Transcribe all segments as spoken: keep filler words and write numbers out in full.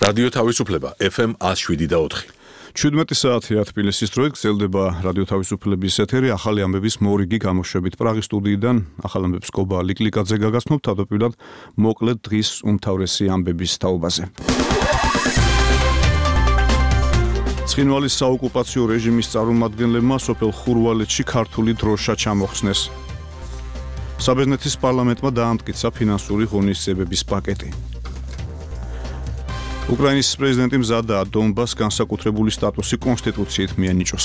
რადიო თავისუფლება ეფ ემ one oh seven და four. ჩვიდმეტი საათია თბილისის დროით გრძელდება რადიო თავისუფლების ეთერი ახალი ამბების მორიგი გამოშვებით პრაღის სტუდიიდან ახალ ამბებს გობა ლიკლიკაძე გაგაცნობთ თავდაპირველად მოკლედ დღის უმთავრესი ამბების თაობაზე. ცხინვალის საოკუპაციო რეჟიმის წარმომადგენლებმა სოფელ ხურვალეთში ქართული დროშა ჩამოხსნეს. საბერძნეთის პარლამენტმა დაამტკიცა ფინანსური ღონისძიებების პაკეტი. უკრაინის პრეზიდენტი მზადაა დონბასს განსაკუთრებული სტატუსი კონსტიტუციით მიენიჭოს.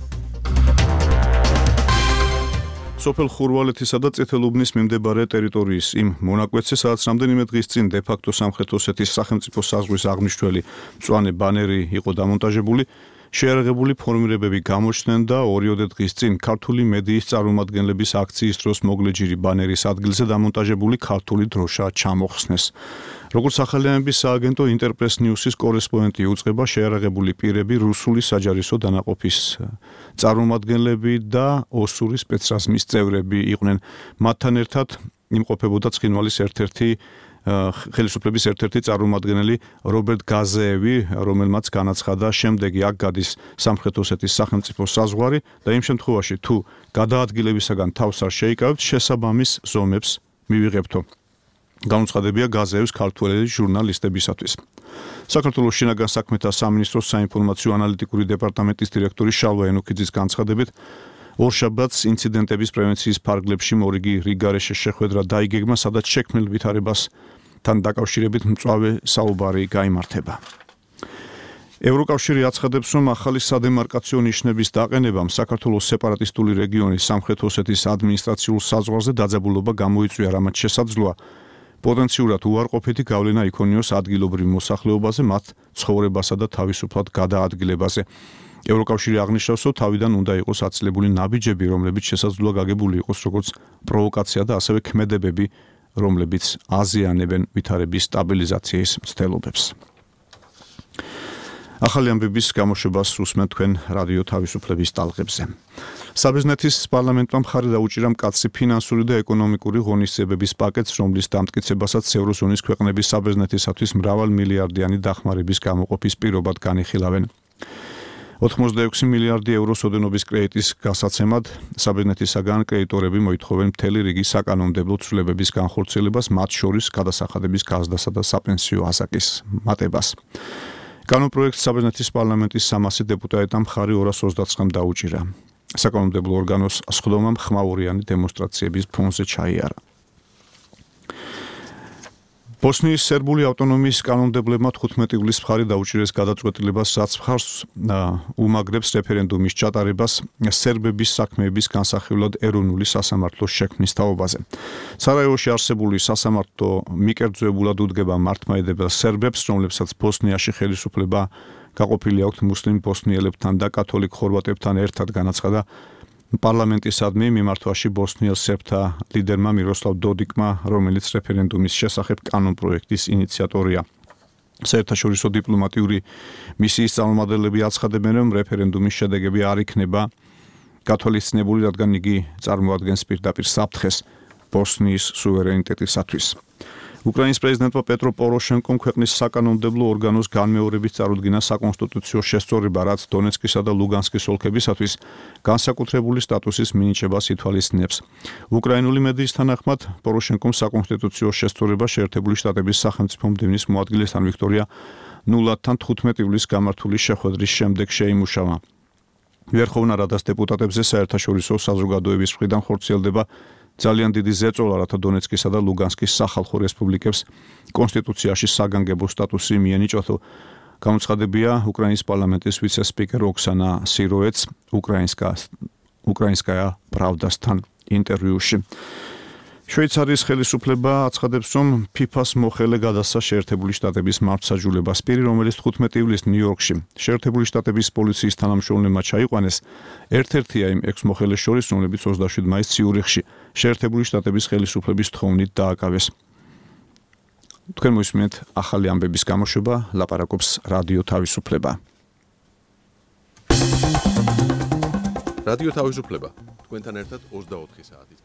სოფელ ხურვალეთისა და წითელუბნის მიმდებარე ტერიტორიის იმ მონაკვეთზე, სადაც რამდენიმე დღის წინ დე-ფაქტო სამხრეთ ოსეთის სახელმწიფო საზღვრის აღმნიშვნელი მწვანე ბანერი იყო დამონტაჟებული, შეიარაღებული ფორმირებები გამოჩნდნენ და ორიოდე დღის წინ ქართული მედიის წარმომადგენლების აქციის დროს მოგლეჯირი ბანერის ადგილზე დამონტაჟებული ქართული დროშა ჩამოხსნეს. როგორც ახალი ამბების სააგენტო ინტერპრეს ნიუსის კორესპონდენტი უწყება, შეიარაღებული პირები რუსული საჯარისო დანაყოფის წარმომადგენლები და ოსური სპეცრაზმის წევრები იყვნენ. მათთან ერთად იმყოფებოდა ცხინვალის ერთ-ერთი ხელისუფლების ერთ-ერთი წარმომადგენელი რობერტ გაზეევი, რომელმაც განაცხადა, შემდეგი აქ გადის სამხრეთ ოსეთის სახელმწიფო საზღვარი და იმ შემთხვევაში თუ გადაადგილებისაგან თავს არ შეიკავებთ, შესაბამის ზომებს მივიღებთო. განუცხადებია გაზეევის ქართველი ჟურნალისტებისათვის. საქართველოს შინაგან საქმეთა სამინისტროს საინფორმაციო ანალიტიკური დეპარტამენტის დირექტორი შალვა ენუქიძის განცხადებით, ორშაბათს ინციდენტების პრევენციის ფარგლებში მორიგი რიგარეშე შეხვედრა დაიგეგმა, სადაც შექმნილ ვითარებასთან დაკავშირებით მწვავე საუბარი გაიმართება. ევროკავშირი აცხადებს, რომ ახალი სადემარკაციო ნიშნების დაყენებამ საქართველოს სეპარატისტული რეგიონის სამხრეთ ოსეთის ადმინისტრაციულ საზღვარზე დაძაბულობა გამოიწვია, რამაც შესაძლოა პოტენციურად უარყოფითი გავლენა იქონიოს ადგილობრივ მოსახლეობაზე, მათ ცხოვრებასა და თავისუფლად გადაადგილებაზე. ევროკავშირი აღნიშნავს, რომ თავიდან უნდა იყოს აცილებული ნაბიჯები, რომლებიც შესაძლოა გაგებული იყოს როგორც პროვოკაცია და ასევე ქმედებები, რომლებიც აზიანებენ ვითარების სტაბილიზაციის მცდელობებს. ახალი ამბების გამოშვებას უსმენთ თქვენ რადიო თავისუფლების ტალღებზე. საბერძნეთის პარლამენტმა მხარი დაუჭირა მკაცრი ფინანსური და ეკონომიკური ღონისძიებების პაკეტს, რომლის დამტკიცებასაც ევროზონის ქვეყნების საბერძნეთისათვის მრავალმილიარდიანი დახმარების გამოყოფის პირობად განიხილავენ. ოთხმოცდაექვსი მილიარდი ევროს ოდენობის კრედიტის გასაცემად საბერძნეთისაგან კრედიტორები მოითხოვენ მთელი რიგი საკანონმდებლო ცვლილებების განხორციელებას, მათ შორის გადასახადების გაზრდასა და საპენსიო ასაკის მატებას. კანონპროექტს საბერძნეთის პარლამენტის სამასი დეპუტატმა მხარი ორას ოცდათხმს დაუჭირა. საკანონმდებლო ორგანოს სხდომამ ხმაურიანი დემონსტრაციების ფონზე ჩაიარა. ბოსნიის სერბული ავტონომიის კანონმდებლებმა თხუთმეტი ივლისს მხარი დაუჭირეს გადაწყვეტილებას, რაც მხარს უმაგრებს რეფერენდუმის ჩატარებას სერბების საქმეების განსახილვად ეროვნული სასამართლოს შექმნის თაობაზე. სარაევოში არსებული სასამართლო მიკერძოებულად უდგება მართლმადიდებელ სერბებს, რომლებსაც ბოსნიაში ხელისუფლება გაყოფილი აქვთ მუსლიმ ბოსნიელებთან და კათოლიკ ხორვატებთან ერთად, განაცხადა პარლამენტისადმი მიმართვაში ბოსნიელ სერბთა ლიდერმა მიროსლავ დოდიკმა, რომელიც რეფერენდუმის შესახებ კანონპროექტის ინიციატორია. საერთაშორისო დიპლომატიური მისიის წარმომადგენლები აცხადებენ, რომ რეფერენდუმის შედეგები არ იქნება გათვალისწინებული, რადგან იგი წარმოადგენს პირდაპირ საფრთხეს ბოსნიის სუვერენიტეტისათვის. უკრაინის პრეზიდენტმა პეტრო პოროშენკომ ქვეყნის საკანონმდებლო ორგანოს განმეორებით წარუდგინა საკონსტიტუციო შესწორება, რაც დონეცკისა და ლუგანსკის ოლქებისათვის განსაკუთრებული სტატუსის მინიჭებას ითვალისწინებს. უკრაინული მედიის თანახმად, პოროშენკომ საკონსტიტუციო შესწორება შეერთებული შტატების სახელმწიფო მდივნის მოადგილესთან ვიქტორია ნულადთან თხუთმეტი ივლისს გამართული შეხვედრის შემდეგ შეიმუშავა. ვერხოვნა რადას დეპუტატებზე საერთაშორისო საზოგადოების მხრიდან ხორციელდება ძალიან დიდი ზეწოლა, რათა დონეცკისა და ლუგანსკის სახალხო რესპუბლიკებს კონსტიტუციაში საგანგებო სტატუსი მიენიჭოთ. განუცხადებია უკრაინის პარლამენტის ვიცე-სპიკერ ოქსანა სიროეც უკრაინსკაია პრავდასთან ინტერვიუში. შვეიცარიის ხელისუფლება აცხადებს, რომ ფიფას მოხელე გადასცა შეერთებული შტატების მართლმსაჯულებას. პირი, რომელიც თხუთმეტი ივლისს ნიუ-იორკში შეერთებული შტატების პოლიციის თანამშრომლებმა ჩაიყვანეს, ერთ-ერთია იმ ექვს მოხელეს შორის, რომლებიც ოცდაშვიდ მაისს ციურიხში შეერთებული შტატების ხელისუფლების თხოვნით დააკავეს. თქვენ მოისმინეთ ახალი ამბების გამოშვება, ლაპარაკობს რადიო თავისუფლება. რადიო თავისუფლება, თქვენთან ერთად ოცდაოთხი საათის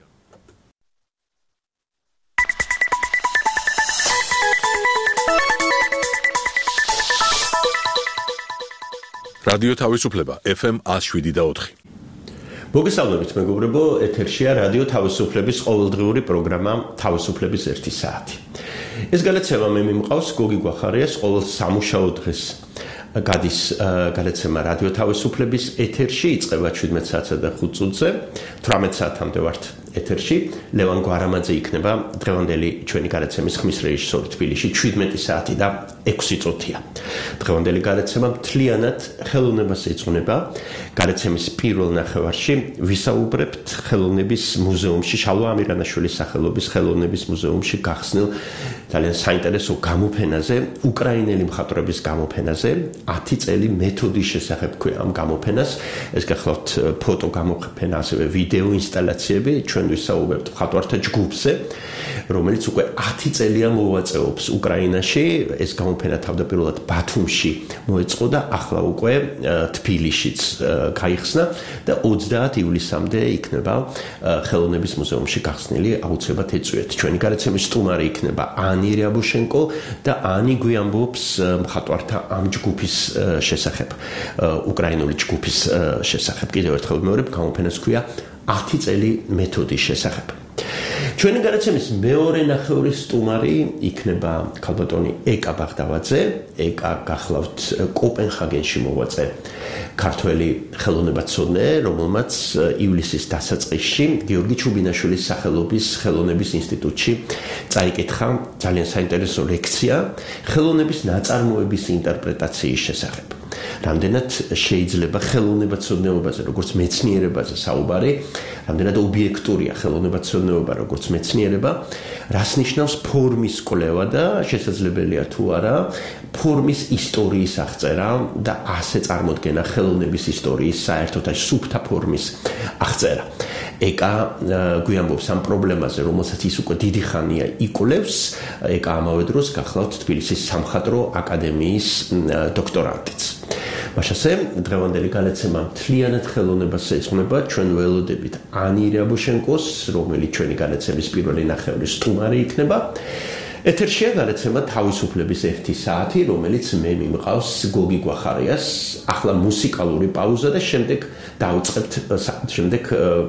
რადიო თავისუფლება ეფ ემ one oh seven და four. მოგესალმებით მეგობრებო, ეთერშია რადიო თავისუფლების ყოველდღიური პროგრამა თავისუფლების ერთი საათი. ეს გადაცემა მე მიმყავს გოგი გვახარიას ყოველ სამუშაო დღეს გადის გადაცემა რადიო თავისუფლების ეთერში, იწყება seventeen საათსა და five წუთზე, eighteen საათამდე ვართ ეთერში. ლევან გვარამაძე იქნება დღევანდელი ჩვენი გადაცემის ხმის რეჟისორი თბილისში seventeen საათი და six წუთია. დღევანდელი გადაცემა მთლიანად ხელოვნებას ეძღვნება. გადაცემის პირველ ნახევარში ვისაუბრებთ ხელოვნების მუზეუმში, შალვა ამირანაშვილის სახელობის ხელოვნების მუზეუმში გახსნილ ძალიან საინტერესო გამოფენაზე, უკრაინელი მხატვრების გამოფენაზე, ten წელი მეთოდის შესახებ ქვია ამ გამოფენას. ეს გახლავთ ფოტო გამოფენა, ასევე ვიდეო ინსტალაციები, ჩვენ ვისაუბრებთ მხატვართა ჯგუფზე, რომელიც უკვე ten წელია მოვაწეობს უკრაინაში. ეს გამოფენა თავდაპირველად ბათუმში მოეწყო და ახლა უკვე თბილისშიც გაიხსნა და twenty ივლისამდე იქნება ხელოვნების მუზეუმში გახსნილი, აუცილებლად ეწვიეთ. ჩვენი გადაცემის სტუმარი იქნება ანი რიაბუშენკო და ანი გვიამბობს მხატვართა ამ ჯგუფის შესახებ, უკრაინული ჯგუფის შესახებ. კიდევ ერთხელ ვიმეორებ, გამოფენას ქვია ten წელი მეთოდის შესახებ. ჩვენი გადაცემის მეორე ნახევრის სტუმარი იქნება ქალბატონი ეკა ბაღდავაძე. ეკა გახლავთ კოპენჰაგენში მოღვაწე ქართველი ხელოვნებაცოდნე, რომელმაც ივლისის დასაწყისში გიორგი ჩუბინაშვილის სახელობის ხელოვნების ინსტიტუტში წაიკითხა ძალიან საინტერესო ლექცია ხელოვნების ნაწარმოების ინტერპრეტაციის შესახებ. რამდენად შეიძლება ხელოვნებაცოდნეობაზე, როგორც მეცნიერებაზე საუბარი, რამდენად ობიექტურია ხელოვნებაცოდნეობა, როგორც მეცნიერება, რას ნიშნავს ფორმის კვლევა და შესაძლებელია თუ არა ფორმის ისტორიის აღწერა და ასე წარმოდგენა ხელოვნების ისტორიის, საერთოდ აი სუფთა ფორმის აღწერა. ეკა გვიამბობს ამ პრობლემაზე, რომელსაც ის უკვე დიდი ხანია იკვლევს. ეკა ამავე დროს გახლავთ თბილისის სამხატვრო აკადემიის დოქტორანტიც. მაშასე დღევანდელი გადაცემა მთლიანად ხელოვნებას ეძღვნება. ჩვენ ველოდებით ანი რიაბუშენკოს, რომელიც ჩვენი გადაცემის პირველი ნახევრის სტუმარი იქნება. ეთერშია გადაცემა თავისუფლების ერთი საათი, რომელიც მე მიმყავს გოგი გვახარიას. ახლა მუსიკალური პაუზა და შემდეგ დავიწყებთ, შემდეგ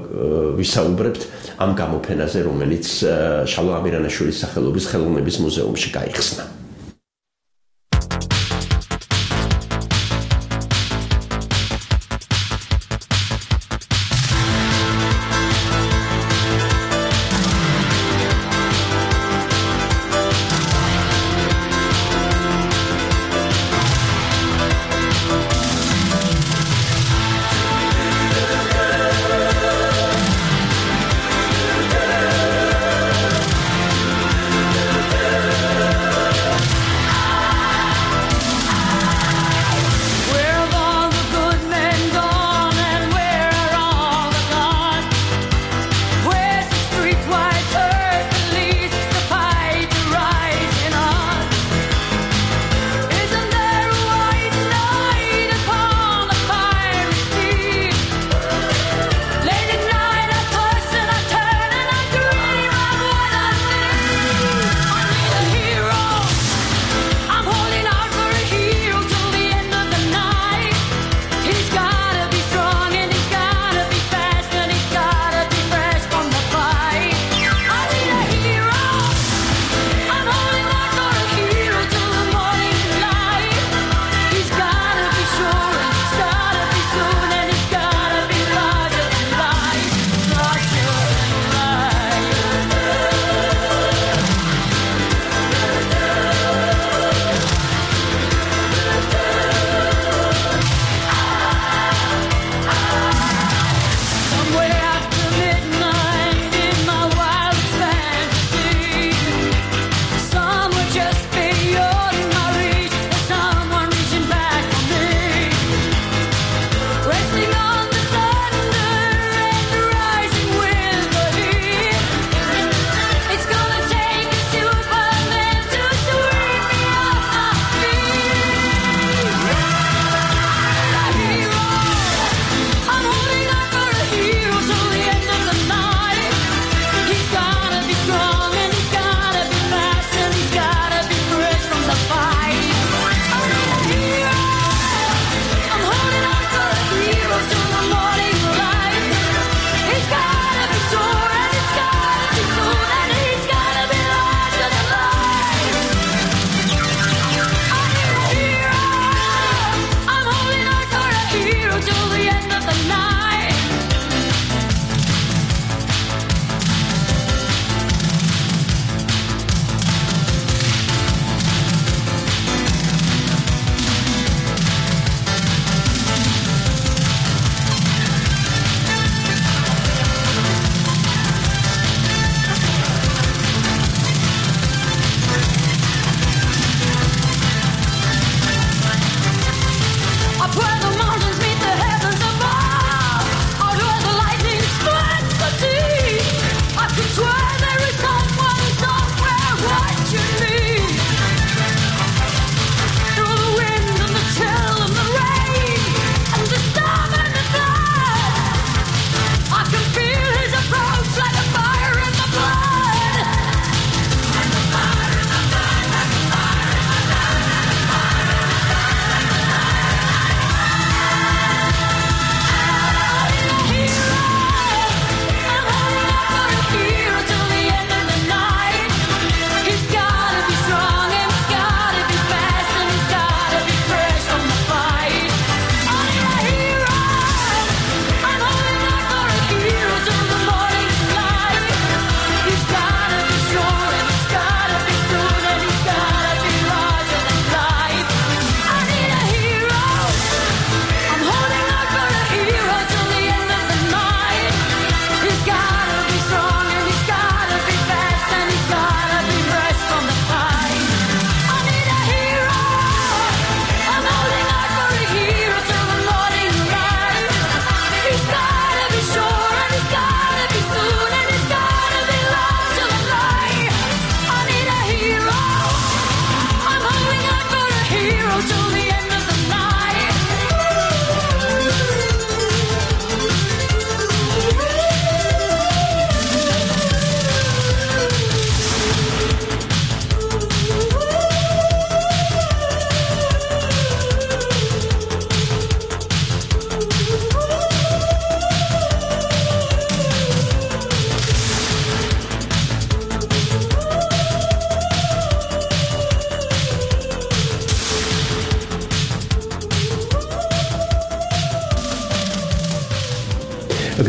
ვისაუბრებთ ამ გამოფენაზე, რომელიც შალვა ამირანაშვილის სახელობის ხელოვნების მუზეუმში გაიხსნა.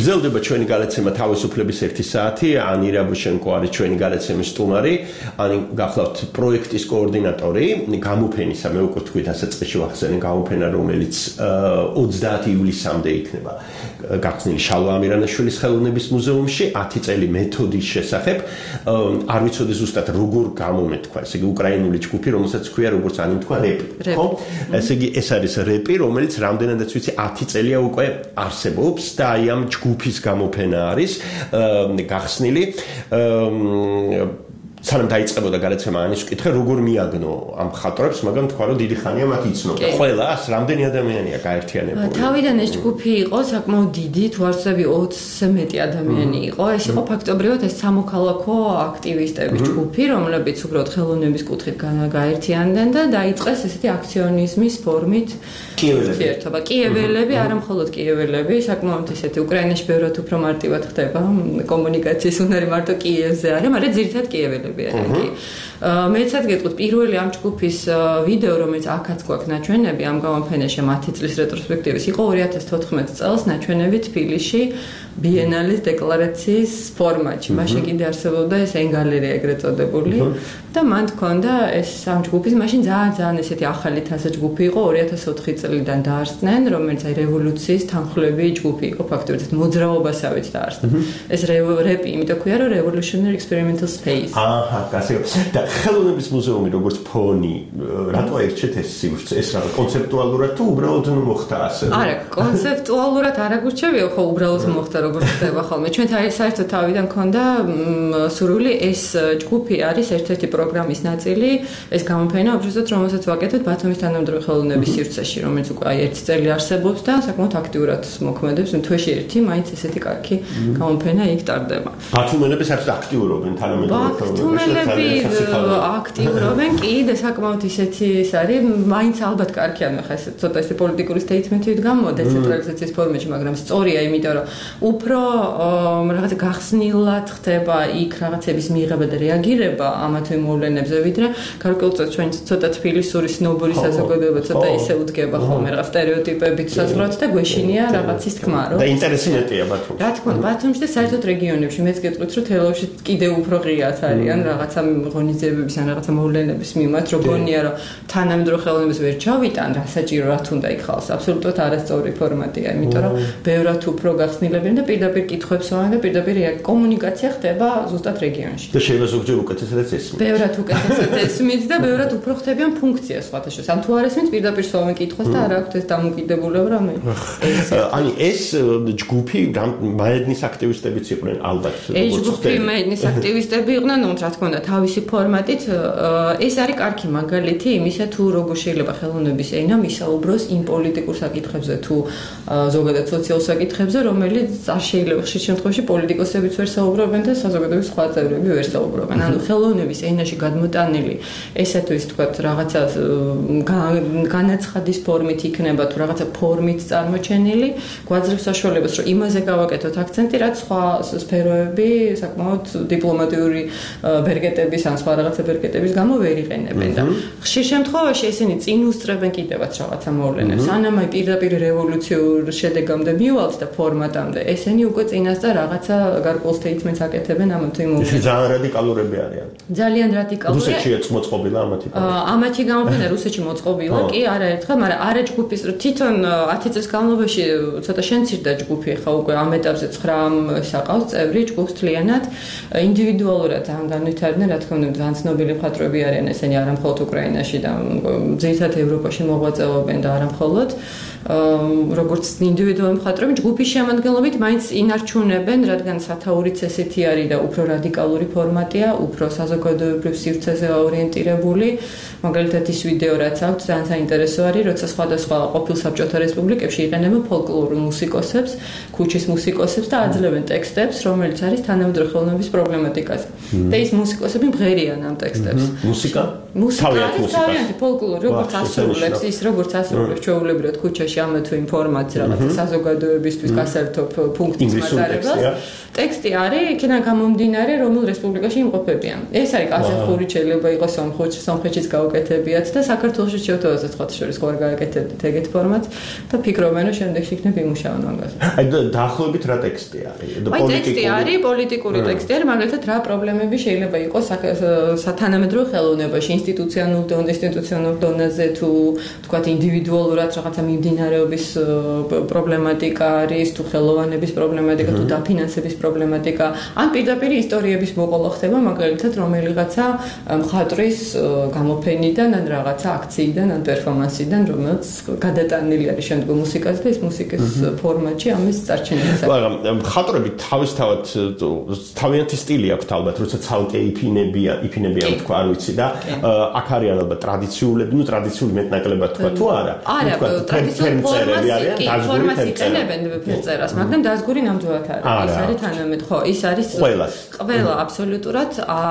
გრძელდება ჩვენი გადაცემა თავისუფლების ერთი საათი. ანი რაბუშენკო არის ჩვენი გადაცემის სტუმარი, ანი გახლავთ პროექტის კოორდინატორი, გამოფენისა, მე უკვე თქვით დასაწყისში ვახსენე გამოფენა, რომელიც ოცდაათი ივლისამდე იქნება გახსნილი შალვა ამირანაშვილის ხელოვნების მუზეუმში, ათი წელი მეთოდის შესახებ. არ ვიცოდი ზუსტად როგორ გამომეთქვა, ესე იგი უკრაინული ჯგუფი, რომელსაც ქვია როგორც ანი თქვა რეპი, ხო? ესე იგი ეს არის რეპი, რომელიც რამდენადაც ვიცი ათი წელია უკვე არსებობს და აი ამ ჯგუფის გამოფენა არის გახსნილი. სანამ დაიწყებოდა გადაცემა ანის ვკითხე, როგორ მიაგნო ამ ხატრებს, მაგრამ თქვა რომ დიდი ხანია მათ იცნობდა. ყველას რამდენი ადამიანია გაერთიანებული? თავიდან ეს ჯგუფი იყო საკმაოდ დიდი, თუ არ ვცდები ოცზე მეტი ადამიანი იყო. ეს იყო ფაქტობრივად ეს სამოქალაქო აქტივისტების ჯგუფი, რომლებიც უბრალოდ ხელოვნების კუთხით გაერთიანდნენ და დაიწყეს ესეთი აქციონიზმის ფორმით ურთიერთობა. კიეველები, არა მხოლოდ კიეველები, საკმაოდ ესეთი უკრაინაში ბევრად უფრო მარტივად ხდება კომუნიკაციის უნარი მარტო კიევზე არა, მაგრამ ძირითადად კიეველები. მეცად გეტყვით პირველი ამ ჯგუფის ვიდეო, რომელიც აქაც გვაქვს ნაჩვენები ამ გამოფენაში მათი წლის რეტროსპექტივის იყო ორი ათას თოთხმეტი წელს ნაჩვენები თბილისში ბიენალის დეკლარაციის ფორმატში. მაშინ კიდე არსებობდა ეს ენგალერეა ეგრეთ წოდებული და მან თქონდა ეს ამ ჯგუფის მაშინ ძალიან ძალიან ესეთი ახალი თასა ჯგუფი იყო ორი ათას ოთხი წლიდან დაარსდნენ, რომელიც აი რევოლუციის თანხლები ჯგუფი იყო ფაქტობრივად მოძრაობასავით დაარსდა. ეს რეპი იმიტომ ქვია რომ Revolutionary Experimental Space. აჰა, გასაგებ. და ხელოვნების მუზეუმი როგორც ფონი, რატო ერჩეთ ეს სივრცე? ეს რა კონცეპტუალურად თუ უბრალოდ მოხდა ასე? არა, კონცეპტუალურად არ აგურჩევია, ხო უბრალოდ მოხდა როგორც ხდება ხოლმე. ჩვენ საერთოდ თავიდან ქონდა სურვილი ეს ჯგუფი არის ერთ-ერთი პროგრამის ნაწილი, ეს გამოფენა უბრალოდ რომელსაც ვაკეთებთ ბათუმის თანამედროვე ხელოვნების სივრცეში, რომელიც უკვე აი ერთი წელი არსებობს და საკმაოდ აქტიურად მოქმედებს, თვეში ერთი მაინც ესეთი კარგი გამოფენა იქ ტარდება. ბათუმელები საერთოდ აქტიურობენ თანამედროვე ბათუმელები აქტიურობენ კი და საკმაოდ ისეთი ის არის, მაინც ალბათ კარგი ანუ ხა ეს ცოტა ესე პოლიტიკური სტეიტმენტით გამო დეცენტრალიზაციის ფორმაში, მაგრამ სწორია, იმიტომ რომ უფრო რაღაცა გახსნილად ხდება იქ რაღაცების მიღება და რეაგირება ამა თუ იმ მოვლენებზე, ვიდრე გარკვეულწილად ჩვენ ცოტა თბილისური სნობური საზოგადოება ცოტა ისე უდგება ხოლმე რაღაც სტერეოტიპებით საზღვრად და გვეშინია რაღაცის თქმა, რომ და ინტერესი მეტია ბათუმში. რა თქმა უნდა, ბათუმში და საერთოდ რეგიონებში მეც გეტყვით, რომ თელავში კიდევ უფრო ღიად არიან რაღაცა ღონისძიებების ან რაღაცა მოვლენების მიმართ, რო გონია რომ თანამედროვე ხელოვნებას ვერ ჩავიტან, რა საჭირო რა თუნდა იქ ხალხს, აბსოლუტურად არასწორი ფორმატია, იმიტომ რომ ბევრად უფრო გახსნილებიან და პირდაპირ კითხვებს ვამენ და პირდაპირ კომუნიკაცია ხდება ზუსტად რეგიონში. და შეიძლება ზოგჯერ უკეთესადაც ესმის. ბევრად უკეთესად ესმის და ბევრად უფრო ხდებიან ფუნქციას სხვათა შორის. ამ თუ არ ესმის პირდაპირ ვამენ კითხვას და არ აქვს ეს დამოკიდებულება რომ აი ეს ჯგუფი მაედნის აქტივისტებიც იყვნენ ალბათ. ეს ჯგუფი მაედნის აქტივისტები იყვნენ, ну, რა თქმა უნდა, თავისი ფორმატით ეს არის კარგი მაგალითი იმისა თუ როგორ შეიძლება ხელოვნების ენა მისაუბროს იმ პოლიტიკურ საკითხებზე თუ ზოგადად სოციალურ საკითხებზე, რომელიც არ შეიძლება ხშირ შემთხვევაში პოლიტიკოსებიც ვერ საუბრობენ და საზოგადოების სხვა წევრები ვერ საუბრობენ. ანუ ხელოვნების ენაში გადმოტანილი ესა თუ ის თქვა რაღაცა განაცხადის ფორმით იქნება თუ რაღაცა ფორმით წარმოჩენილი, გვაძლევს საშუალებას, რომ იმაზე გავაკეთოთ აქცენტი, რაც სხვა სფეროები საკმაოდ დიპლომატიური ბერგეტების ან სხვა რაღაცა ბერგეტების გამო ვერ იყენებენ და ხშირ შემთხვევაში ესენი წინ უსწრებენ კიდევაც რაღაცა მოვლენებს. სანამ აი პირდაპირ რევოლუციურ შედეგამდე მივალთ და ფორმატამდე, ესენი უკვე წინასწარ რაღაცა გარკვეულ სტეიტმენტს აკეთებენ ამ თუ იმ მოვლენებს. ძალიან რადიკალურები არიან. ძალიან რადიკალურია. რუსეთშია მოწყობილა ამათი. ამათი გამოფენა რუსეთში მოწყობილა, კი, არაერთხელ, მაგრამ არა ჯგუფის თვითონ ათი წლის განმავლობაში ცოტა შენცირდა ჯგუფი, ხა უკვე ამ ეტაპზე ცხრა საყავს წევრი ჯგუფს თლიანად ინდივიდუალურად ძალიან განვითარდნენ, რა თქმა უნდა, ძალიან ცნობილი მხატვრები არიან ესენი არა მხოლოდ უკრაინაში და ძირითადად ევროპაში მოღვაწეობენ და არა მხოლოდ როგორც ინდივიდუალური მხატვრები ჯგუფის შემადგენლობით მაინც ინარჩუნებენ, რადგან სათაურიც ესეთი არის და უფრო რადიკალური ფორმატია, უფრო საზოგადოებრივ სივრცეზე ორიენტირებული. მაგალითად ის ვიდეო რაც აქვს ძალიან საინტერესო არის, როცა სხვადასხვა ყოფილ საბჭოთა რესპუბლიკებში იყენებენ ფოლკლორულ მუსიკოსებს, ქუჩის მუსიკოსებს და აძლევენ ტექსტებს, რომელიც არის თანამედროვე ხელოვნების პრობლემატიკაზე. და ის მუსიკოსები მღერიან ამ ტექსტებს. მუსიკა? მუსიკა არის თავიანთი ფოლკლორი, როგორც ასრულებს, ის როგორც ასრულებს ჩვეულებრივად ქუჩაში ამ თუ იმ ფორმატს რაღაცა საზოგადოებისთვის გასართობ ფუნქციის მატარებელს. ტექსტი არის იქიდან გამომდინარე, რომელ რესპუბლიკაში იმყოფებიან. ეს არის კაზახური, შეიძლება იყოს სომხური, სომხეთშიც გაუკეთებიათ და საქართველოში შევთავაზეთ სხვა შორის ხوار გააკეთებდით ეგეთ ფორმატს და ფიქრობენ, რომ შემდეგში იქნება იმუშავონ მაგაზე. აი დაახლოებით რა ტექსტი არის? აი ტექსტი არის, პოლიტიკური ტექსტი არის, მაგალითად რა პრობლემები შეიძლება იყოს სათანამედროვე ხელოვნებაში, ინსტიტუციონალურ დონეზე, ინსტიტუციონალურ დონეზე თუ თქვათ ინდივიდუალურად რაღაცა მიმდინარეობის პრობლემატიკა არის, თუ ხელოვანების პრობლემატიკა, თუ დაფინანსების პრობლემატიკა, ან პირდაპირ ისტორიების მოყოლა ხდება, მაგალითად რომელიღაცა მხატვრის გამოფენიდან, ან რაღაცა აქციიდან, ან პერფორმანსიდან, რომელიც გადატანილი არის შემდგომ მუსიკაზე და ეს მუსიკის ფორმატში ამის წარჩენილი. მაგრამ მხატვრები თავისთავად თავიანთი სტილი აქვთ ალბათ, როცა ცალკე იფინებიან, იფინებიან თქვა, არ ვიცი და აქ არიან ალბათ ტრადიციულები, ну ტრადიციული მეტნაკლებად თქვა თუ არა? არა, ტრადიციული ფორმები არიან, დაზგური ფერწერები. ფერწერას, მაგრამ დაზგური ნამდვილად არის. ეს არის თანამედ, ხო, ის არის ყველა აბსოლუტურად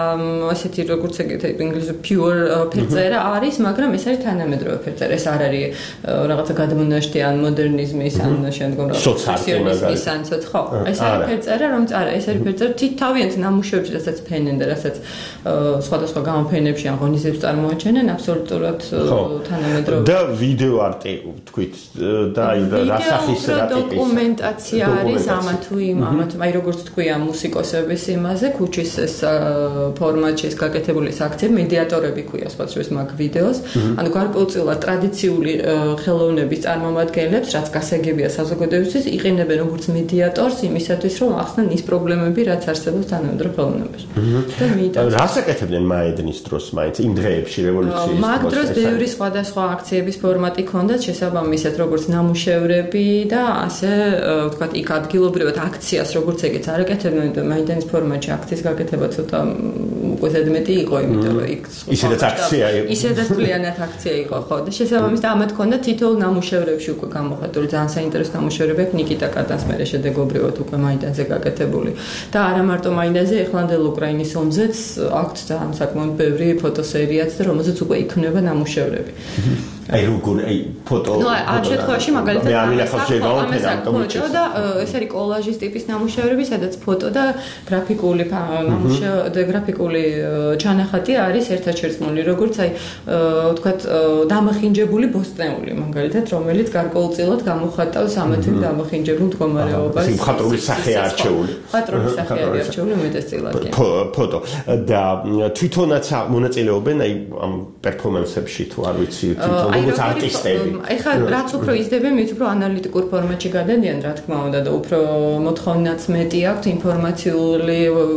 ასეთი როგორც ეგეთი ინგლისური pure ფერწერა არის, მაგრამ ეს არის თანამედროვე ფერწერა. ეს არ არის რაღაცა გადმონაშთი ან მოდერნიზმის ან შემდგომ სოციალიზმის ან ცოტა, ხო, ეს არის ფერწერა, რომ არა, ეს არის ფერწერა თავიანთ ნამუშევრებში, რასაც ფენენ და რასაც სხვადასხვა გამოფენებში ან ღონისძიებებს წარმოაჩენენ, აბსოლუტურად თანამედროვე. და ვიდეო არტი თქვით და აი რა სახის რა ტიპის დოკუმენტაცია არის ამა თუ იმ ამა თუ აი როგორც თქვია მუსიკოსების იმაზე ქუჩის ეს ფორმატში ეს გაკეთებული ეს აქციები მედიატორები ქვია სხვა შორის მაგ ვიდეოს ანუ გარკვეულწილად ტრადიციული ხელოვნების წარმომადგენლებს რაც გასაგებია საზოგადოებისთვის იყენებენ როგორც მედიატორს იმისათვის რომ ახსნან ის პრობლემები რაც არსებობს თანამედროვე ხელოვნებაში და მიიტანს რას აკეთებდნენ მაედნის დროს მაინც იმ დღეებში რევოლუციის დროს მაგ დროს ბევრი სხვადასხვა აქციების ფორმატი ქონდათ შესაბამისად როგორც ნამუშევრები და ასე ვთქვათ იქ ადგილობრივად აქციას როგორც ეგეც არ აკეთებდნენ და მაიდანის ფორმატში აქციის გაკეთება ცოტა უკვე ზედმეტი იყო იმიტომ რომ იქ ისედაც აქცია იყო ისედაც ძალიანად აქცია იყო ხო და შესაბამისად ამათ ქონდა თითოეულ ნამუშევრებში უკვე გამოხატული ძალიან საინტერესო ნამუშევრები აქვს ნიკიტა კატანს მერე შედეგობრივად უკვე მაიდანზე გაკეთებული და არა მარტო მაიდანზე ეხლანდელ უკრაინის ომზეც აქვს ძალიან საკმაოდ ბევრი ფოტოსერიაც და რომელზეც უკვე იქმნება ნამუშევრები აი როგორ აი ფოტო ნუ ამ შემთხვევაში მაგალითად მე ამინახავს შეგავთენ ამიტომ და ეს არის კოლაჟის ტიპის ნამუშევრები სადაც ფოტო და გრაფიკული ნამუშევრები და გრაფიკული ჩანახატი არის ერთად შერწყმული როგორც აი ვთქვათ დამახინჯებული ბოსტნეული მაგალითად რომელიც გარკვეულწილად გამოხატავს ამა თუ იმ დამახინჯებულ მდგომარეობას მხატვრული სახე არჩეული მხატვრული სახე არჩეული უმეტესწილად ფოტო და თვითონაც მონაწილეობენ აი ამ პერფორმანსებში თუ არ ვიცი თვითონ როგორც არტისტები. ეხლა რაც უფრო იზრდებიან, მით უფრო ანალიტიკურ ფორმატში გადადიან, რა თქმა უნდა, და უფრო მოთხოვნაც მეტი აქვს ინფორმაციული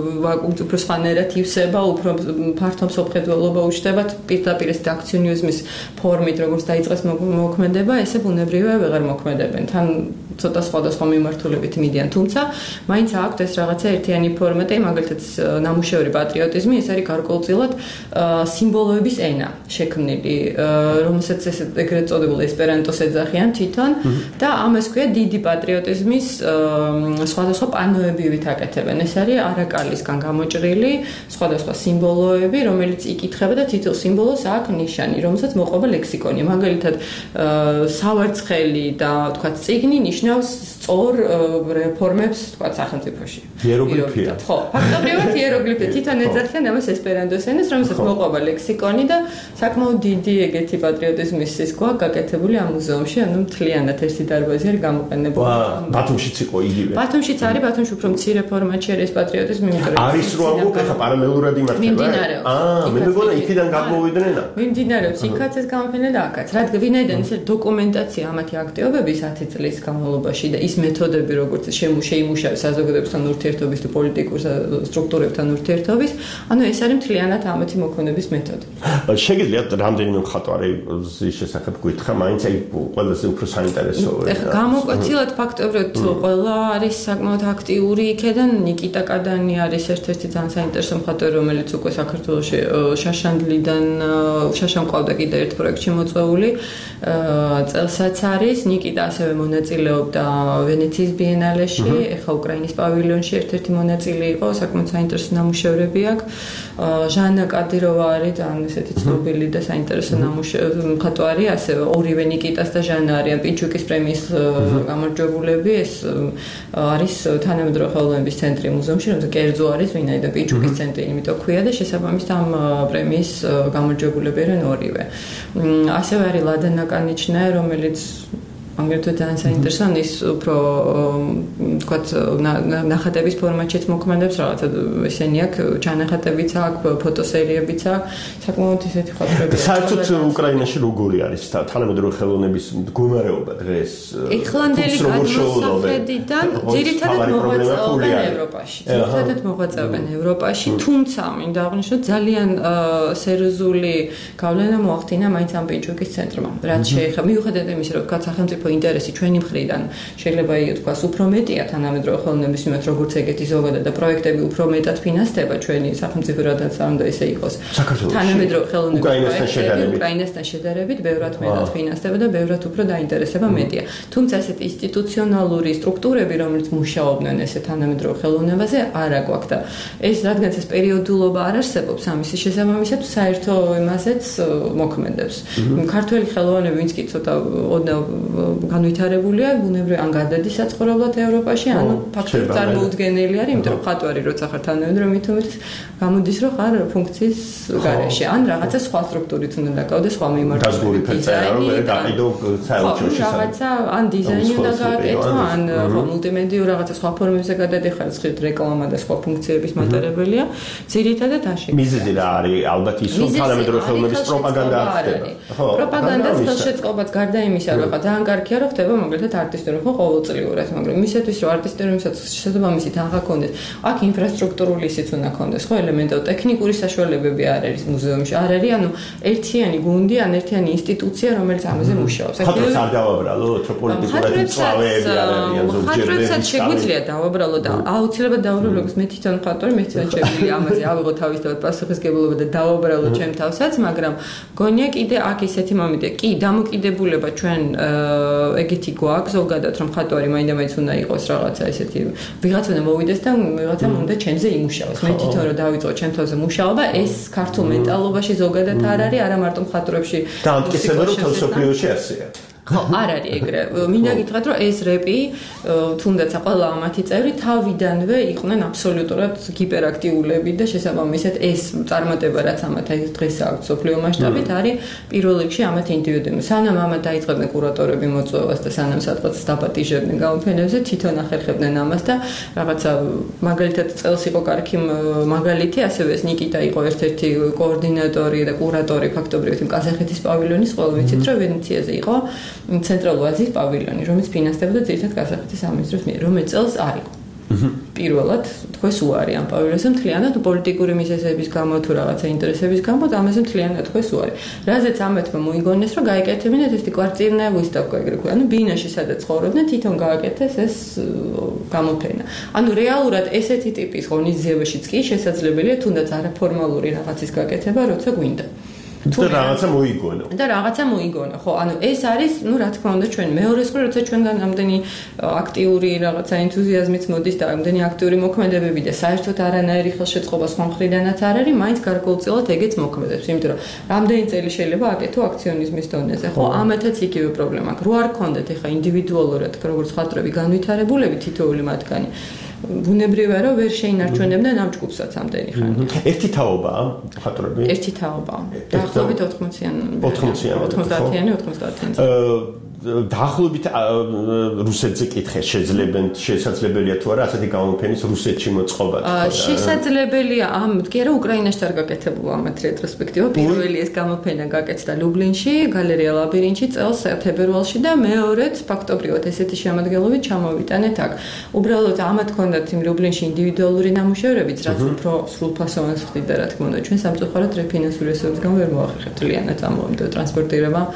უფრო სხვანაირად ივსება, უფრო ფართო მსოფლმხედველობა უჩნდებათ პირდაპირ ეს აქციონიზმის ფორმით, როგორც დაიწყეს მოქმედება, ესე ბუნებრივია ვეღარ მოქმედებენ. თან ცოტა სხვადასხვა მიმართულებით მიდიან, თუმცა მაინც აქვს ეს რაღაცა ერთიანი ფორმატი, მაგალითად ნამუშევრი პატრიოტიზმი, ეს არის გარკვეულწილად სიმბოლოების ენა შექმნილი, რომელსაც ეს ეგრეთ წოდებული ესპერანტოს ეძახიან თვითონ და ამას ქვია დიდი პატრიოტიზმის სხვადასხვა პანოებივით აკეთებენ. ეს არის არაკალისგან გამოჭრილი სხვადასხვა სიმბოლოები, რომელიც იკითხება და თითოეულ სიმბოლოს აქვს ნიშანი, რომელსაც მოყვება ლექსიკონი. მაგალითად სავარცხელი და თქვათ წიგნი ნიშნავს სწორ რეფორმებს თქვათ სახელმწიფოში. იეროგლიფია. ხო, ფაქტობრივად იეროგლიფია თვითონ ეძახიან ამას ესპერანტოს ენას, რომელსაც მოყვება ლექსიკონი და საკმაოდ დიდი ეგეთი პატრიოტიზმის ის გვაქვს გაკეთებული ამ მუზეუმში, ანუ მთლიანად ერთი დარბაზი არის გამოყენებული. ბათუმშიც იყო იგივე. ბათუმშიც არის, ბათუმში უფრო მცირე ფორმატში არის პატრიოტიზმი, იმიტომ რომ არის რო ამბობ, ხა პარალელურად იმართება. მიმდინარეობს. აა, მე მეგონა იქიდან გამოვიდნენ. მიმდინარეობს, იქაც ეს გამოფენა და აქაც. რადგან ვინაიდან ეს დოკუმენტაცია ამათი აქტივობების ათი წლის განმავლობაში და ის მეთოდები, როგორც შემუშავებს საზოგადოებასთან ურთიერთობის და პოლიტიკურ სტრუქტურებთან ურთიერთობის, ანუ ეს არის მთლიანად ამათი მოქმედების მეთოდი. შეგიძლიათ რამდენიმე მხატვარი ზის შესახებ გითხრა, მაინც აი ყველაზე უფრო საინტერესო. ეხლა გამოკვეთილად ფაქტობრივად ყველა არის საკმაოდ აქტიური იქედან ნიკიტა კადანი არის ერთ-ერთი ძალიან საინტერესო მხატვარი, რომელიც უკვე საქართველოში შაშანდლიდან შაშან ყავდა კიდე ერთ პროექტში მოწვეული წელსაც არის. ნიკიტა ასევე მონაწილეობდა ვენეციის ბიენალეში, ეხლა უკრაინის პავილიონში ერთ-ერთი მონაწილე იყო, საკმაოდ საინტერესო ნამუშევრები ნამუშევრები აქვს. ჟანა კადიროვა არის ძალიან ესეთი ცნობილი და საინტერესო მხატვარი, ასევე ორივე ნიკიტას და ჟანა არიან პინჩუკის პრემიის გამარჯვებულები. ეს არის თანამედროვე ხელოვნების ცენტრი მუზეუმში, რომელსაც კერძო არის, ვინაიდან პინჩუკის ცენტრი იმიტომ ქვია და შესაბამისად ამ პრემიის გამარჯვებულები არიან ორივე. ასევე არის ლადა ნაკანიჩნა, რომელიც აგრეთვე ძალიან საინტერესო, ის უფრო თქვათ ნახატების ფორმატშიც მოქმედებს, რაღაცა ესენი აქვს, ჩანახატებიც აქვს, ფოტოსერიებიც აქვს, საკმაოდ ისეთი ხალხები. საერთოდ უკრაინაში როგორი არის თანამედროვე ხელოვნების მდგომარეობა დღეს? ეხლანდელი გადმოსახედიდან ძირითადად მოღვაწეობენ ევროპაში. ძირითადად მოღვაწეობენ ევროპაში, თუმცა მინდა აღვნიშნოთ ძალიან სერიოზული გავლენა მოახდინა მაინც ამ პინჩუკის ცენტრმა. რაც შეეხება მიუხედავად იმისა, რომ თქვათ სახელმწიფო ინტერესი ჩვენი მხრიდან შეიძლება ითქვას უფრო მეტია თანამედროვე ხელოვნების მიმართ, როგორც ეგეთი ზოგადად და პროექტები უფრო მეტად ფინანსდება ჩვენი სახელმწიფო რადაც არ უნდა ესე იყოს. თანამედროვე ხელოვნების პროექტები უკრაინასთან შედარებით ბევრად მეტად ფინანსდება და ბევრად უფრო დაინტერესება მეტია. თუმცა ესეთი ინსტიტუციონალური სტრუქტურები, რომელიც მუშაობდნენ ესე თანამედროვე ხელოვნებაზე, არ აგვაქვს და ეს რადგანაც ეს პერიოდულობა არ არსებობს, ამის შესაბამისად საერთო იმაზეც მოქმედებს. ქართველი ხელოვნები, ვინც კი ცოტა განვითარებულია, ბუნებრივი ან გადადის საცხოვრებლად ევროპაში, ან ფაქტობრივად წარმოუდგენელი არის, იმიტომ რომ ხატვარი როცა ხარ თანამედროვე მითუმეტ გამოდის, რომ ხარ ფუნქციის გარეშე, ან რაღაცა სხვა სტრუქტურით უნდა დაკავდეს, სხვა მიმართულებით. გასგური ფერწერა, რომ გაყიდო საერთაშორისო რაღაცა ან დიზაინი უნდა გააკეთო, ან მულტიმედიურ რაღაცა სხვა ფორმებზე გადადიხარ, ხშირად რეკლამა და სხვა ფუნქციების მატარებელია. ძირითადად აშენ. მიზეზი რა არის? ალბათ ის რომ თანამედროვე ხელოვნების პროპაგანდა ხდება. ხო, პროპაგანდას ხელშეწყობაც გარდა იმისა, რომ ძალიან კარგია, რომ ხდება მაგალითად არტისტური ხო ყოველწლიურად, მაგრამ იმისათვის რომ არტისტურისაც შესაბამისით აღარ კონდეს, აქ ინფრასტრუქტურული ისიც უნდა კონდეს, ხო, ელემენტო ტექნიკური საშუალებები არ არის მუზეუმში, არ არის, ანუ ერთიანი გუნდი, ან ერთიანი ინსტიტუცია, რომელიც ამაზე მუშაობს. ხატრებს არ დავაბრალო, რომ პოლიტიკურად მწვავეები არ არიან ზოგჯერ. ხატრებსაც შეგვიძლია დავაბრალო და აუცილებლად დავაბრალო, როგორც მე თვითონ მხატვარი, მე თვითონ შეგვიძლია ამაზე ავიღო თავისთავად პასუხისგებლობა და დავაბრალო ჩემ თავსაც, მაგრამ გონია კიდე აქ ისეთი მომენტია, კი, დამოკიდებულება ჩვენ ეგეთი გვაქვს ზოგადად რომ ხატვარი მაინდა-მაინც უნდა იყოს რაღაცა ესეთი ვიღაცა უნდა მოვიდეს და ვიღაცა უნდა ჩემზე იმუშაოს. მე თვითონ რომ დავიწყო ჩემ თავზე მუშაობა, ეს ქართულ მენტალობაში ზოგადად არ არის, არა მარტო მხატვრებში. და ამტკიცება რომ თელსოფლიოში ასეა. ხო, არ არის ეგრე. მინდა გითხრათ, რომ ეს რეპი, თუნდაც ყველა ამათი წევრი თავიდანვე იყვნენ აბსოლუტურად ჰიპერაქტიულები და შესაბამისად ეს წარმატება, რაც ამათ დღეს აქვს სოფლიო მასშტაბით, არის პირველ რიგში ამათ ინდივიდები. სანამ ამათ დაიწყებდნენ კურატორები მოწვევას და სანამ სადღაც დაპატიჟებდნენ გამოფენებზე, თვითონ ახერხებდნენ ამას და რაღაცა მაგალითად წელს იყო კარგი მაგალითი, ასევე ეს ნიკიტა იყო ერთ-ერთი კოორდინატორი და კურატორი ფაქტობრივად იმ კაზახეთის პავილიონის, ყველა ვიცით, რომ ვენეციაზე იყო ცენტრალური აზიის პავილიონი, რომელიც ფინანსდებოდა ძირითადად კაზახეთის სამინისტროს მიერ, რომელიც წელს არ იყო. პირველად თქვეს უარი ამ პავილიონზე მთლიანად პოლიტიკური მიზეზების გამო თუ რაღაცა ინტერესების გამო და ამაზე მთლიანად თქვეს უარი. რაზეც ამეთმა მოიგონეს, რომ გაეკეთებინათ ეს კვარტირная выставка, ეგრე ქვია. ანუ ბინაში სადაც ცხოვრობდნენ, თვითონ გააკეთეს ეს გამოფენა. ანუ რეალურად ესეთი ტიპის ღონისძიებაშიც კი შესაძლებელია თუნდაც არაფორმალური რაღაცის გაკეთება, როცა გვინდა. და რაღაცა მოიგონო. და რაღაცა მოიგონო. ხო, ანუ ეს არის, ну, რა თქმა უნდა, ჩვენ მეორე სკოლი, როცა ჩვენგან ამდენი აქტიური რაღაცა ენთუზიაზმიც მოდის და ამდენი აქტიური მოქმედებები და საერთოდ არანაირი ხელშეწყობა სხვა მხრიდანაც არ არის, მაინც გარკვეულწილად ეგეც მოქმედებს, იმიტომ რომ რამდენი წელი შეიძლება აკეთო აქციონიზმის დონეზე. ხო, ამათაც იგივე პრობლემა აქვს. რო არ გქონდეთ ეხა ინდივიდუალურად, როგორც ხატრები განვითარებულები თითოეული მათგანი. ბუნებრივია რომ ვერ შეინარჩუნებდნენ ამ ჯგუფსაც ამდენი ხანი. ერთი თაობაა ხატრები? ერთი თაობაა. დაახლოებით ოთხმოციანი. ოთხმოციანი. ოცდაათიანი, ოცდაათიანი. დაახლოებით რუსეთზე კითხე შეძლებენ შესაძლებელია თუ არა ასეთი გამოფენის რუსეთში მოწყობა თქო. შესაძლებელია ამ კი არა უკრაინაში არ გაკეთებულა ამათ რეტროსპექტივა. პირველი ეს გამოფენა გაკეთდა ლუბლინში, გალერეა ლაბირინთში წელს თებერვალში და მეორეც ფაქტობრივად ესეთი შემადგენლობით ჩამოვიტანეთ აქ. უბრალოდ ამათ ჰქონდათ იმ ლუბლინში ინდივიდუალური ნამუშევრებიც, რაც უფრო სრულფასოვანს ხდიდა რა თქმა უნდა. ჩვენ სამწუხაროდ რეფინანსური რესურსებისგან ვერ მოახერხებთ ლიანად ამოვიდა ტრანსპორტირება.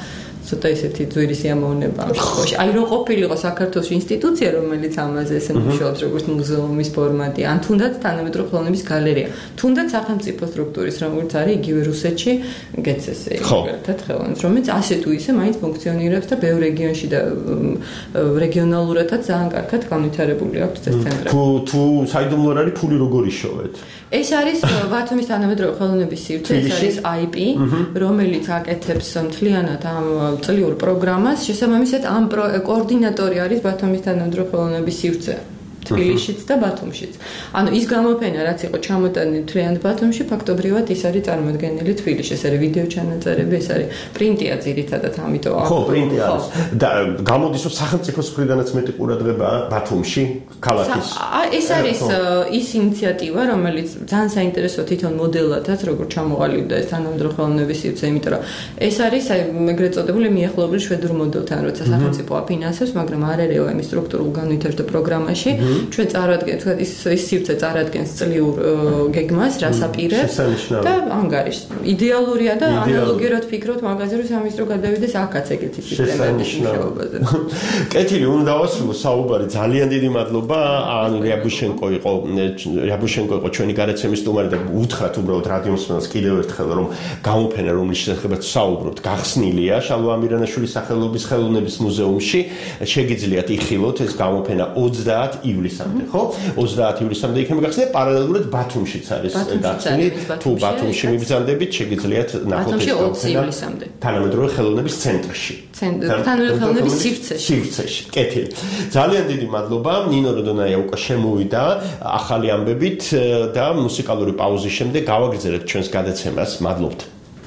ცოტა ისეთი ძვირი სიამოვნება ამ შემთხვევაში. აი რომ ყოფილიყო საქართველოს ინსტიტუცია, რომელიც ამაზე ესე მუშაობს როგორც მუზეუმის ფორმატი, ან თუნდაც თანამედროვე ხელოვნების გალერეა, თუნდაც სახელმწიფო სტრუქტურის, როგორც არის იგივე რუსეთში გეცესე, მაგალითად ხელოვნების, რომელიც ასე თუ ისე მაინც ფუნქციონირებს და ბევრ რეგიონში და რეგიონალურადაც ძალიან კარგად განვითარებული აქვს ეს ცენტრები. თუ თუ საიდუმლო არის ფული როგორ იშოვეთ? ეს არის ბათუმის თანამედროვე ხელოვნების სივრცე, ეს არის აი პი, რომელიც აკეთებს მთლიანად ამ წლიურ პროგრამას, შესაბამისად ამ კოორდინატორი არის ბათუმის თანამედროვე ხელოვნების სივრცე. თბილისშიც და ბათუმშიც. ანუ ის გამოფენა, რაც იყო ჩამოტანილი მთლიანად ბათუმში, ფაქტობრივად ის არის წარმოდგენილი თბილისში. ეს არის ვიდეო ჩანაწერები, ეს არის პრინტია ძირითადად, ამიტომ ხო, პრინტი არის. და გამოდის რომ სახელმწიფოს მხრიდანაც მეტი ყურადღებაა ბათუმში, ქალაქის. ეს არის ის ინიციატივა, რომელიც ძალიან საინტერესო თვითონ მოდელადაც, როგორ ჩამოყალიბდა ეს თანამედროვე ხელოვნების სივრცე, იმიტომ რომ ეს არის აი ეგრეთ წოდებული მიახლოებული შვედურ მოდელთან, როცა სახელმწიფო აფინანსებს, მაგრამ არ არის ამ სტრუქტურულ განვითარებულ პროგრამაში. ჩვენ წარადგენთ, თქვა ის ის სივრცე წარადგენს წლიურ გეგმას, რას აპირებს და ანგარიშს. იდეალურია და ანალოგიურად ფიქრობთ მაგაზე, რომ სამინისტრო გადავიდეს აქაც ეგეთი სისტემების მუშაობაზე. კეთილი, უნდა დავასრულო საუბარი. ძალიან დიდი მადლობა. ან რიაბუშენკო იყო, რიაბუშენკო იყო ჩვენი გარეთ სტუმარი და უთხრათ უბრალოდ რადიო მსმენელს კიდევ ერთხელ, რომ გამოფენა, რომლის შესახებაც საუბრობთ, გახსნილია შალვა ამირანაშვილის სახელობის ხელოვნების მუზეუმში. შეგიძლიათ იხილოთ ეს გამოფენა ოცდაათ ივლისამდე, ხო? ოცდაათ ივლისამდე იქნება გახსნილი, პარალელურად ბათუმშიც არის გახსნილი. თუ ბათუმში მიბრძანდებით, შეგიძლიათ ნახოთ ეს გამოფენა თანამედროვე ხელოვნების ცენტრში. თანამედროვე ხელოვნების სივრცეში. სივრცეში. კეთილი. ძალიან დიდი მადლობა. ნინო როდონაია უკვე შემოვიდა ახალი ამბებით და მუსიკალური პაუზის შემდეგ გავაგრძელებთ ჩვენს გადაცემას. მადლობთ.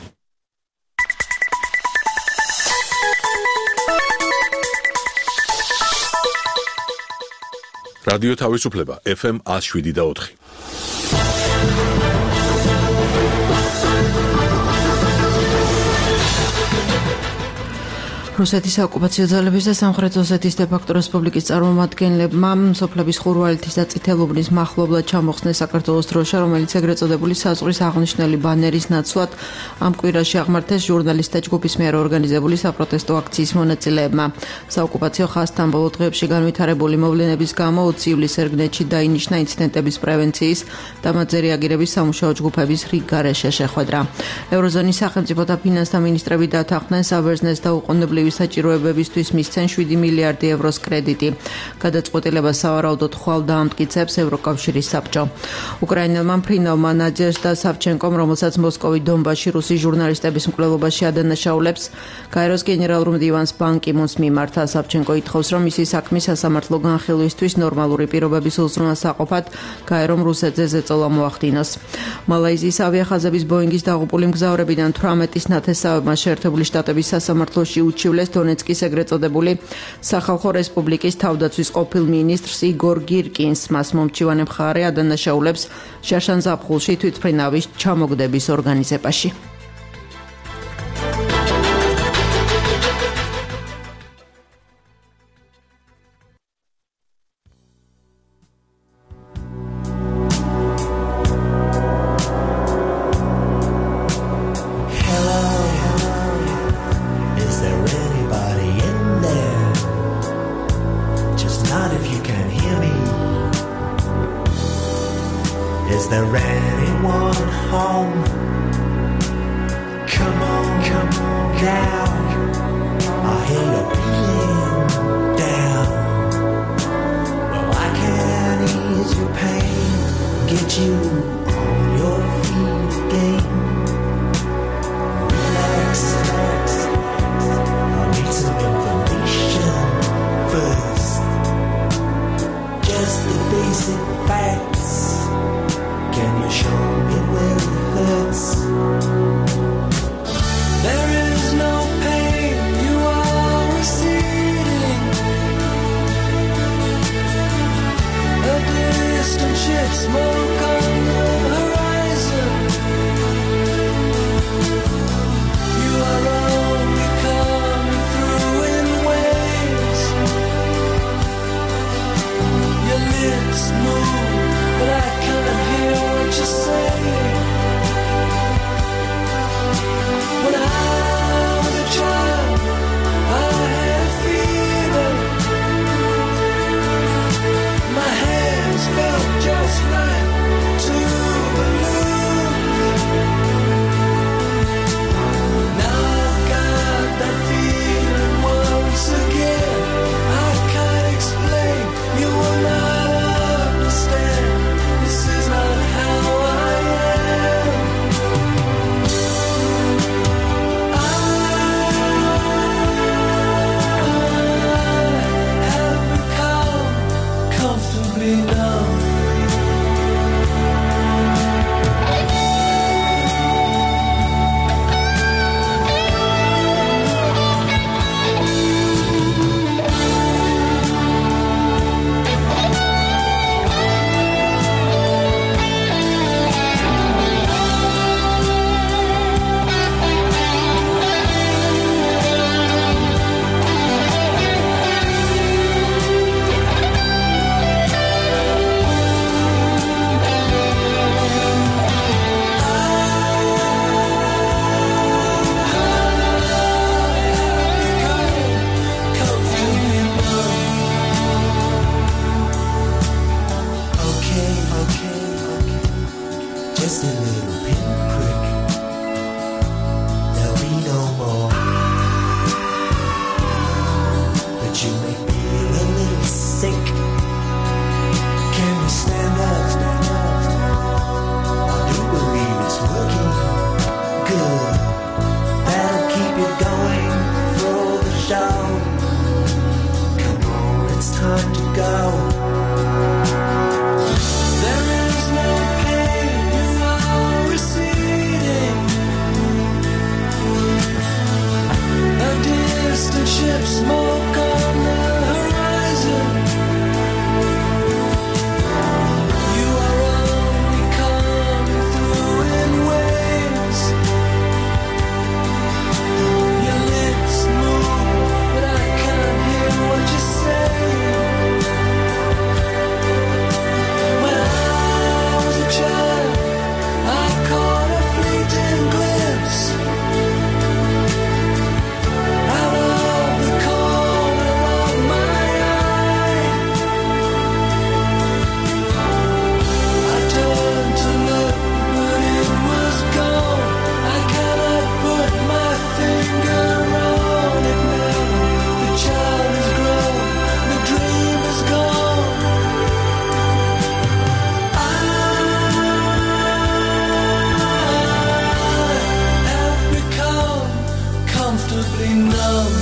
რადიო თავისუფლება ეფ ემ one oh seven და four. რუსეთის ოკუპაციო ძალების და სამხრეთ ოსეთის დე-ფაქტო რესპუბლიკის წარმომადგენლებმა სოფლების ხურვალეთის და წითელუბნის მახლობლად ჩამოხსნეს საქართველოს დროშა, რომელიც ეგრეთ წოდებული საზღვრის აღნიშნული ბანერის ნაცვლად ამ კვირაში აღმართეს ჟურნალისტთა ჯგუფის მიერ ორგანიზებული საპროტესტო აქციის მონაწილეებმა. საოკუპაციო ხაზთან ბოლო დღეებში განვითარებული მოვლენების გამო ოცი ივლისს ერგნეთში დაინიშნა ინციდენტების პრევენციის და მათზე რეაგირების სამუშაო ჯგუფების რიგ გარეშე შეხვედრა. ევროზონის სახელმწიფოთა ფინანსთა მინისტრები დათანხმდნენ საბერძნეთს და უყოვნებლივ საჭიროებებისთვის მისცენ შვიდი მილიარდი ევროს კრედიტი. გადაწყვეტილებას სავარაუდოდ ხვალ დაამტკიცებს ევროკავშირის საბჭო. უკრაინელმა მფრინავმა ნაჯეჟდა სავჩენკომ, რომელსაც მოსკოვი დონბასში რუსი ჟურნალისტების მკვლელობაში ადანაშაულებს, გაეროს გენერალურ მდივანს ბან კი მუნს მიმართა. სავჩენკო ითხოვს, რომ მისი საქმის სასამართლო განხილვისთვის ნორმალური პირობების უზრუნველსაყოფად გაერომ რუსეთზე ზეწოლა მოახდინოს. მალაიზიის ავიახაზების ბოინგის დაღუპული მგზავრებიდან თვრამეტის ნათესავებმა შეერთებული შტატების სასამართლოში უჩივლეს დონეცკის ეგრეთ წოდებული სახალხო რესპუბლიკის თავდაცვის ყოფილ მინისტრს იგორ გირკინს. მას მომჩივანე მხარე ადანაშაულებს შაშან ზაფხულში თვითმფრინავის ჩამოგდების ორგანიზებაში. Is there anyone home? Come on, come on now. I hear you're feeling down. Well, I can ease your pain, get you on your feet again. Relax, relax. I need some information first. Just the basic facts. Can you show me where it hurts? little pinprick, there'll be no more. But you may feel a little sick. Can you stand up? I do believe it's working good. That'll keep you going through the show. Come on, it's time to go. There is no pain, you are receding. A distant ship, smoke on the horizon. You are only coming through in waves. Your lips move, but I can't hear what you say. When I was a child, I caught a fleeting glimpse out of the corner of my eye. I turned to look, but it was gone. I cannot put my finger on it now. The child is grown, the dream is gone. I have become comfortably numb.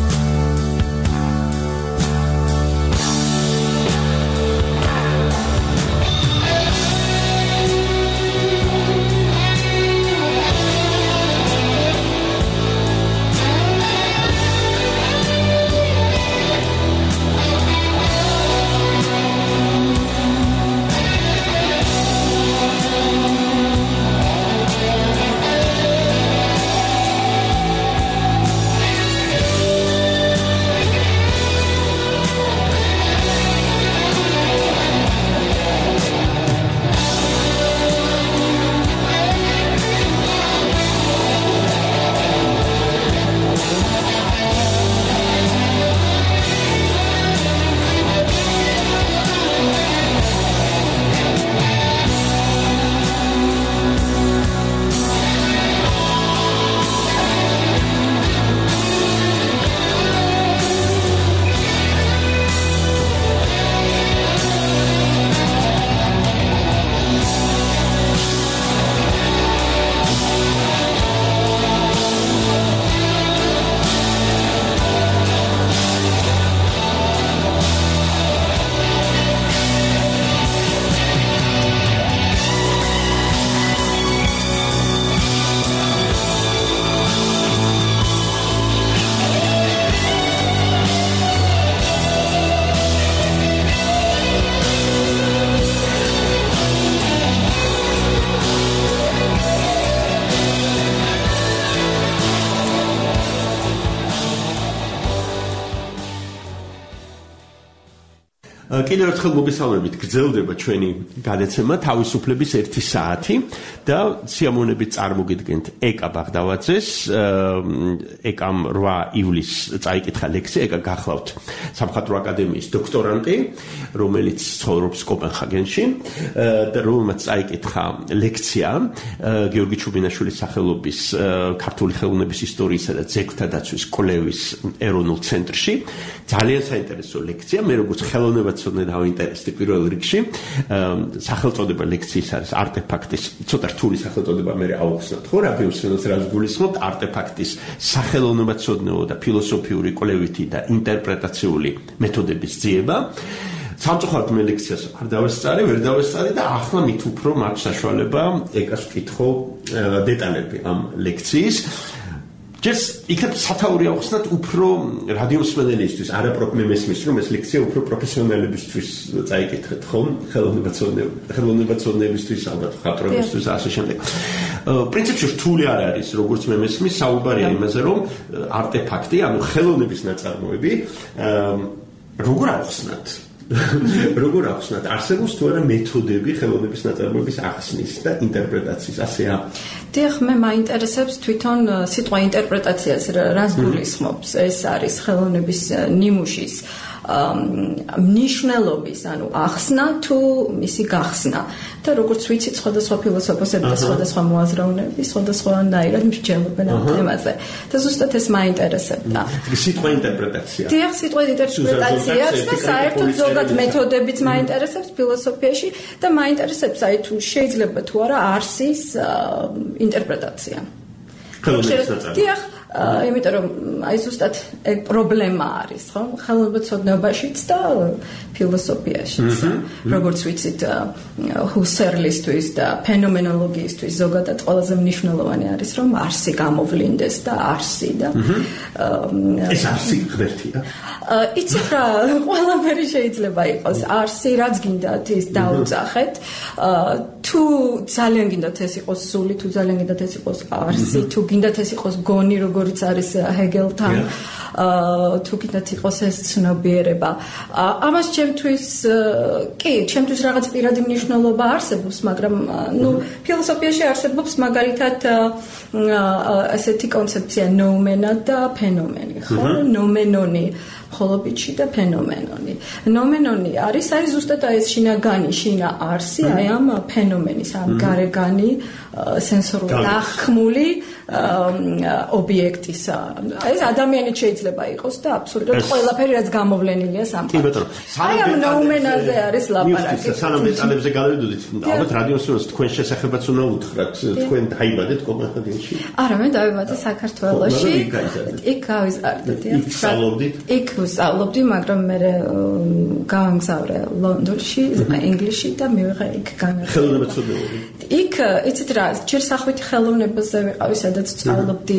კიდევ ერთხელ მოგესალმებით, გრძელდება ჩვენი გადაცემა თავისუფლების ერთი საათი და სიამოვნებით წარმოგიდგენთ ეკა ბაღდავაძეს. ეკამ რვა ივლისს წაიკითხა ლექსია, ეკა გახლავთ სამხატვრო აკადემიის დოქტორანტი, რომელიც ცხოვრობს კოპენჰაგენში და რომელმაც წაიკითხა ლექცია გიორგი ჩუბინაშვილის სახელობის ქართული ხელოვნების ისტორიისა და ძეგლთა დაცვის კვლევის ეროვნულ ცენტრში. ძალიან საინტერესო ლექცია, მე როგორც ხელოვნებაცოდნე დავინტერესდი პირველ რიგში. სახელწოდება ლექციის არის არტეფაქტის, ცოტა რთული სახელწოდება, მე ავხსნათ ხო, რა ფილოსოფიას რაც გულისხმობთ, არტეფაქტის სახელოვნებაცოდნეო და ფილოსოფიური კვლევითი და ინტერპრეტაციული მეთოდების ძიება. სამწუხაროდ მე ლექციას არ დავესწარი, ვერ დავესწარი და ახლა მით უფრო მაქვს საშუალება ეკას ვკითხო დეტალები ამ ლექციის. ჯერ იქნებ სათაური ავხსნათ უფრო რადიომსმენელისთვის, არა პროფ მე მესმის, რომ ეს ლექცია უფრო პროფესიონალებისთვის წაიკითხეთ, ხომ? ხელოვნებაცოდნეებისთვის, ალბათ მხატვრებისთვის და ასე შემდეგ. პრინციპში რთული არ არის, როგორც მე მესმის, საუბარია იმაზე, რომ არტეფაქტი, ანუ ხელოვნების ნაწარმოები, როგორ ავხსნათ? როგორ ახსნათ არსებობს თუ არა მეთოდები ხელოვნების ნაწარმოების ახსნის და ინტერპრეტაციის ასეა? დიახ, მე მაინტერესებს თვითონ სიტყვა ინტერპრეტაციას რას გულისხმობს. ეს არის ხელოვნების ნიმუშის მნიშვნელობის, ანუ ახსნა თუ მისი გახსნა. და როგორც ვიცით, სხვადასხვა ფილოსოფოსები და სხვადასხვა მოაზროვნეები სხვადასხვანაირად მსჯელობენ ამ თემაზე. და ზუსტად ეს მაინტერესებდა. სიტყვა ინტერპრეტაცია. დიახ, სიტყვა ინტერპრეტაციაც და საერთოდ ზოგად მეთოდებიც მაინტერესებს ფილოსოფიაში და მაინტერესებს აი თუ შეიძლება თუ არა არსის ინტერპრეტაცია. დიახ, იმიტომ რომ აი ზუსტად ეგ პრობლემა არის, ხო? ხელოვნებაცოდნეობაშიც და ფილოსოფიაშიც. როგორც ვიცით, ჰუსერლისთვის და ფენომენოლოგიისთვის ზოგადად ყველაზე მნიშვნელოვანი არის, რომ არსი გამოვლინდეს და არსი და ეს არსი ღმერთია. იცით რა, ყველაფერი შეიძლება იყოს არსი, რაც გინდათ ის დაუძახეთ. თუ ძალიან გინდათ ეს იყოს სული, თუ ძალიან გინდათ ეს იყოს არსი, თუ გინდათ ეს იყოს გონი, როგორც არის ჰეგელთან, თუ გინდათ იყოს ეს ცნობიერება. ამას ჩემთვის კი, ჩემთვის რაღაც პირადი მნიშვნელობა არსებობს, მაგრამ ნუ ფილოსოფიაში არსებობს მაგალითად ასეთი კონცეფცია ნოუმენა და ფენომენი, ხო? ნომენონი ხოლობიჩი და ფენომენონი. ნომენონი არის აი ზუსტად აი ეს შინაგანი, შინა არსი, აი ამ ფენომენის, ამ გარეგანი სენსორული აღქმული ობიექტის. აი ეს ადამიანი შეიძლება იყოს და აბსოლუტურად ყველაფერი რაც გამოვლენილია სამყაროში. აი ამ ნოუმენაზე არის ლაპარაკი. სანამ დეტალებზე გავედოდით, ალბათ რადიოსურს თქვენ შესახებაც უნდა უთხრათ, თქვენ დაიბადეთ კოპენჰაგენში? არა, მე დავიბადე საქართველოში. იქ გავიზარდე, დიახ. იქ სწავლობდით? იქ ვსწავლობდი, მაგრამ მე გავამგზავრე ლონდონში, ინგლისში და მივიღე იქ განათლება. ხელოვნებაცოდნეობა. იქ იცით რა, ჯერ სახვითი ხელოვნებაზე ვიყავი, სადაც ვსწავლობდი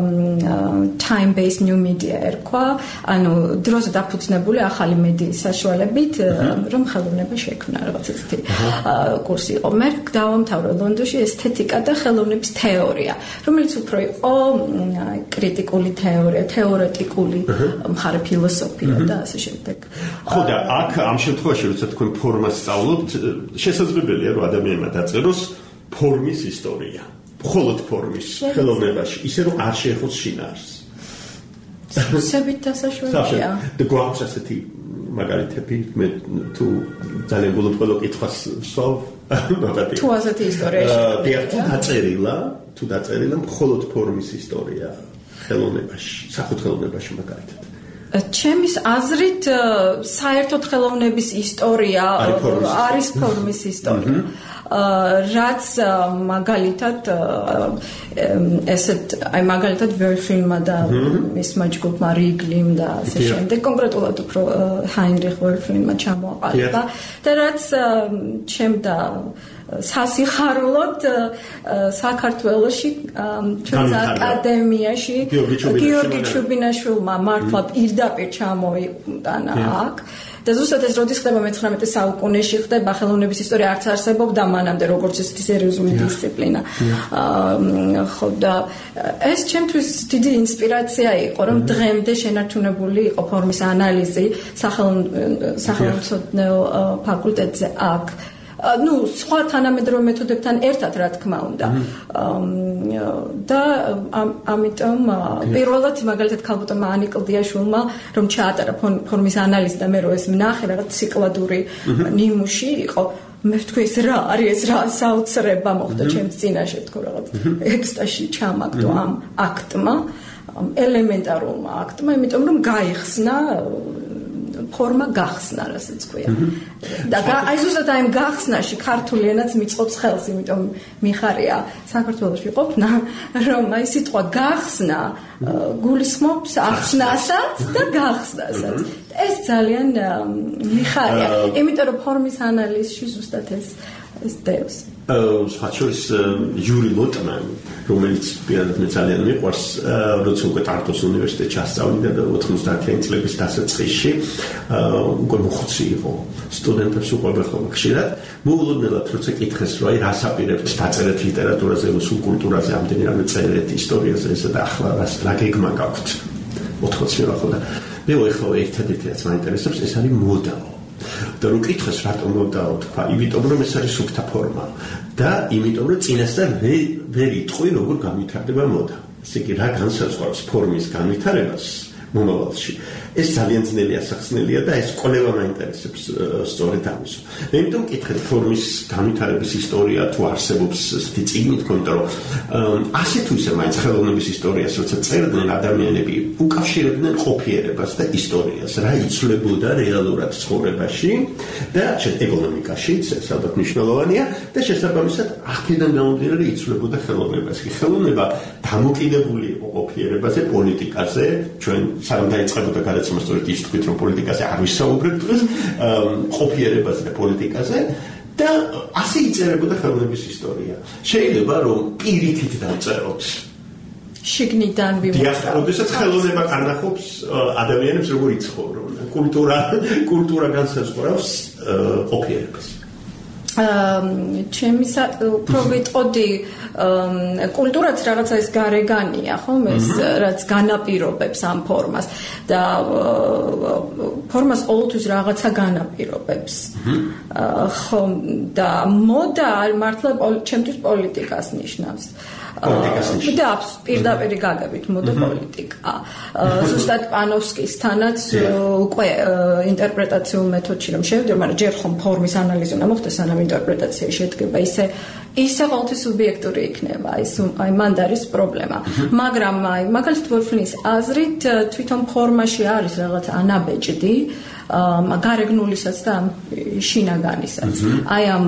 time based new media ერქვა, ანუ დროზე დაფუძნებული ახალი მედიის საშუალებით, რომ ხელოვნება შექმნა რაღაც ესეთი კურსი იყო. მე დავამთავრე ლონდონში ესთეტიკა და ხელოვნების თეორია, რომელიც უფრო იყო კრიტიკული თეორია, თეორეტიკული მხარე ფილოსოფია და ასე შემდეგ. ხო და აქ ამ შემთხვევაში როცა თქვენ ფორმას სწავლობთ, შესაძლებელია რომ ადამიანმა დაწეროს ფორმის ისტორია. მხოლოდ ფორმის ხელოვნებაში, ისე რომ არ შეეხოს შინაარსს. სებით დასაშველია. და გვაქვს ასეთი მაგალითები, მე თუ ძალიან გულუბრყელო კითხვას ვსვავ, მაგათი. თუ ასეთი ისტორია შეეხება. თუ დაწერილა, თუ დაწერილა მხოლოდ ფორმის ისტორია ხელოვნებაში, სახუთ ხელოვნებაში მაგალითად. ჩემის აზრით საერთოდ ხელოვნების ისტორია არის ფორმის ისტორია. რაც მაგალითად ესეთ აი მაგალითად ვერფილმა და მისმა ჯგუფმა რიგლიმ და ასე შემდეგ კონკრეტულად უფრო ჰაინრიხ ვერფილმა ჩამოაყალიბა და რაც ჩემდა სასიხარულად საქართველოში ჩვენს აკადემიაში გიორგი ჩუბინაშვილმა მართლა პირდაპირ ჩამოიტანა აქ და ზუსტად ეს როდის ხდება მეცხრამეტე საუკუნეში ხდება ხელოვნების ისტორია არც არსებობდა მანამდე როგორც ესეთი სერიოზული დისციპლინა. ხო და ეს ჩემთვის დიდი ინსპირაცია იყო რომ დღემდე შენარჩუნებული იყო ფორმის ანალიზი სახელმწიფო ფაკულტეტზე აქ. ну სხვა თანამედროვე მეთოდებთან ერთად რა თქმა უნდა და ამიტომ პირველად მაგალითად ქალბატონმა ანი კლდიაშვილმა რომ ჩაატარა ფორმის ანალიზი და მე რო ეს ვნახე რაღაც ციკლადური ნიმუში იყო მე ვთქვი ეს რა არის ეს რა საოცრება მოხდა ჩემს წინაშე თქო რაღაც ექსტაზში ჩამაგდო ამ აქტმა ელემენტარულმა აქტმა იმიტომ რომ გაიხსნა ფორმა გახსნა, რასაც ქვია. და აი ზუსტად აი ამ გახსნაში ქართული ენაც მიწყობს ხელს, იმიტომ მიხარია საქართველოში ყოფნა, რომ აი სიტყვა გახსნა გულისხმობს ახსნასაც და გახსნასაც. ეს ძალიან მიხარია, იმიტომ რომ ფორმის ანალიზში ზუსტად ეს ეს დევს. ხაჩურის იური ლოტმან, რომელიც პირადად მე ძალიან მიყვარს, როცა უკვე ტარტუს უნივერსიტეტში ასწავლიდა და ოთხმოცდაათიანი წლების დასაწყისში, უკვე მოხუცი იყო სტუდენტებს უყვარდა ხოლმე ხშირად. მოულოდნელად როცა კითხეს, რომ აი რას აპირებთ დაწერეთ ლიტერატურაზე, რუსულ კულტურაზე, ამდენივე წერეთ ისტორიაზე, ესა და ახლა რას რა გეგმა გაქვთ? ოთხმოცი რა ხო და მე ხო ერთადერთი რაც მაინტერესებს, ეს არის მოდა. და რო კითხეს რატომ მოდაო თქვა, იმიტომ რომ ეს არის სუფთა ფორმა და იმიტომ რომ წინასწარ ვერ იტყვი როგორ განვითარდება მოდა. ესე იგი რა განსაზღვრავს ფორმის განვითარებას მომავალში ეს ძალიან ძნელი ასახსნელია და ეს ყველა მაინტერესებს სწორედ ამის. მე იმიტომ მკითხე ფორმის განვითარების ისტორია თუ არსებობს ესეთი წიგნი თქო, იმიტომ რომ ასე თუ ისე მაინც ხელოვნების ისტორიას როცა წერდნენ ადამიანები უკავშირებდნენ ყოფიერებას და ისტორიას, რა იცვლებოდა რეალურად ცხოვრებაში და ეკონომიკაშიც, ეს ალბათ მნიშვნელოვანია და შესაბამისად აქედან გამომდინარე იცვლებოდა ხელოვნებას. ხელოვნება დამოკიდებული იყო ყოფიერებაზე, პოლიტიკაზე, ჩვენ სანამ დაიწყებოდა გადაცემა სწორედ ის თქვით რომ პოლიტიკაზე არ ვისაუბრებთ დღეს, ყოფიერებაზე და პოლიტიკაზე და ასე იწერებოდა ხელოვნების ისტორია. შეიძლება რომ პირიქით დავწეროთ შიგნიდან ვიმოწმოთ. დიახ, როდესაც ხელოვნება განახობს ადამიანებს როგორ იცხოვრობენ. კულტურა, კულტურა განსაზღვრავს ყოფიერებას. ჩემი უფრო ვიტყოდი კულტურაც რაღაცა ეს გარეგანია, ხომ? ეს რაც განაპირობებს ამ ფორმას და ფორმას ყოველთვის რაღაცა განაპირობებს. ხომ და მოდა მართლა ჩემთვის პოლიტიკას ნიშნავს. და პირდაპირ გაგებით მოდა პოლიტიკა. ზუსტად პანოვსკისთანაც უკვე ინტერპრეტაციულ მეთოდში რომ შევიდე, მაგრამ ჯერ ხომ ფორმის ანალიზი უნდა მოხდეს, სანამ ინტერპრეტაცია შედგება, ისე ისე ყოველთვის სუბიექტური იქნება, ის აი მანდ არის პრობლემა. მაგრამ აი მაგალითად ვოლფნის აზრით თვითონ ფორმაში არის რაღაც ანაბეჭდი, გარეგნულისაც და შინაგანისაც. აი ამ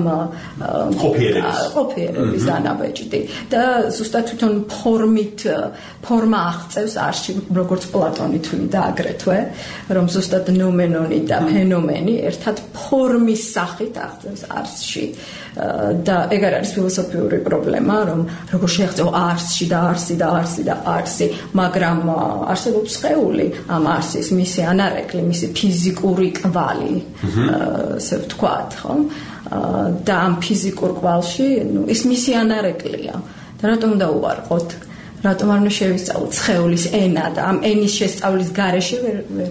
ყოფიერების ანაბეჭდი და ზუსტად თვითონ ფორმით ფორმა აღწევს არსში, როგორც პლატონი თვლიდა აგრეთვე, რომ ზუსტად ნომენონი და ფენომენი ერთად ფორმის სახით აღწევს არსში. და ეგ არის ფილოსოფიური პრობლემა, რომ როგორ შეღწევ არსში და არსი და არსი და არსი, მაგრამ არსებობს სხეული ამ არსის, მისი ანარეკლი, მისი ფიზიკური კვალი, ასე ვთქვათ, ხო? და ამ ფიზიკურ კვალში, ნუ ის მისი ანარეკლია. და რატომ უნდა უარყოთ? რატომ არ უნდა შევისწავლოთ სხეულის ენა და ამ ენის შესწავლის გარეშე ვერ ვერ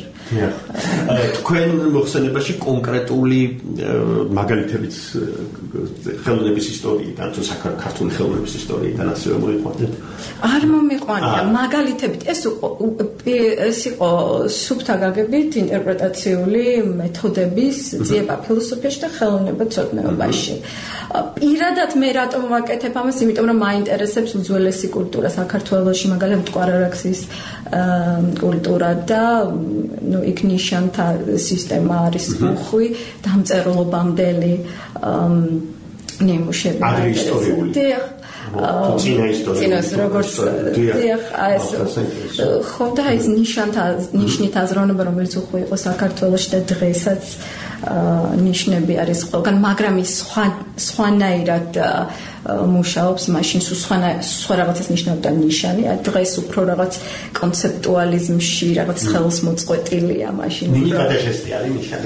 თქვენ მოხსენებაში კონკრეტული მაგალითებიც ხელოვნების ისტორიიდან თუ საქართველოს ხელოვნების ისტორიიდან ასევე მოიყვანეთ? არ მომიყვანია მაგალითებით. ეს ეს იყო სუფთა გაგებით ინტერპრეტაციული მეთოდების ძიება ფილოსოფიაში და ხელოვნება ცოდნეობაში. პირადად მე რატომ ვაკეთებ ამას? იმიტომ რომ მაინტერესებს უძველესი კულტურა საქართველოში, მაგალითად კვარარაქსის კულტურა და ნუ იქ ნიშანთა სისტემა არის უხვი, დამწერლობამდელი ნიმუშები. ადრე ისტორიული. წინა ისტორია. როგორც დიახ, ეს ხო და ეს ნიშანთა ნიშნით აზროვნება, რომელიც უხვი იყო საქართველოში და დღესაც ნიშნები არის ყველგან, მაგრამ ის სხვა სხვანაირად მუშაობს, მაშინ სხვა სხვა რაღაცას ნიშნავდა ნიშანი, დღეს უფრო რაღაც კონცეპტუალიზმში, რაღაც ხელს მოწყვეტილია მაშინ. მინიმალისტი არის ნიშანი.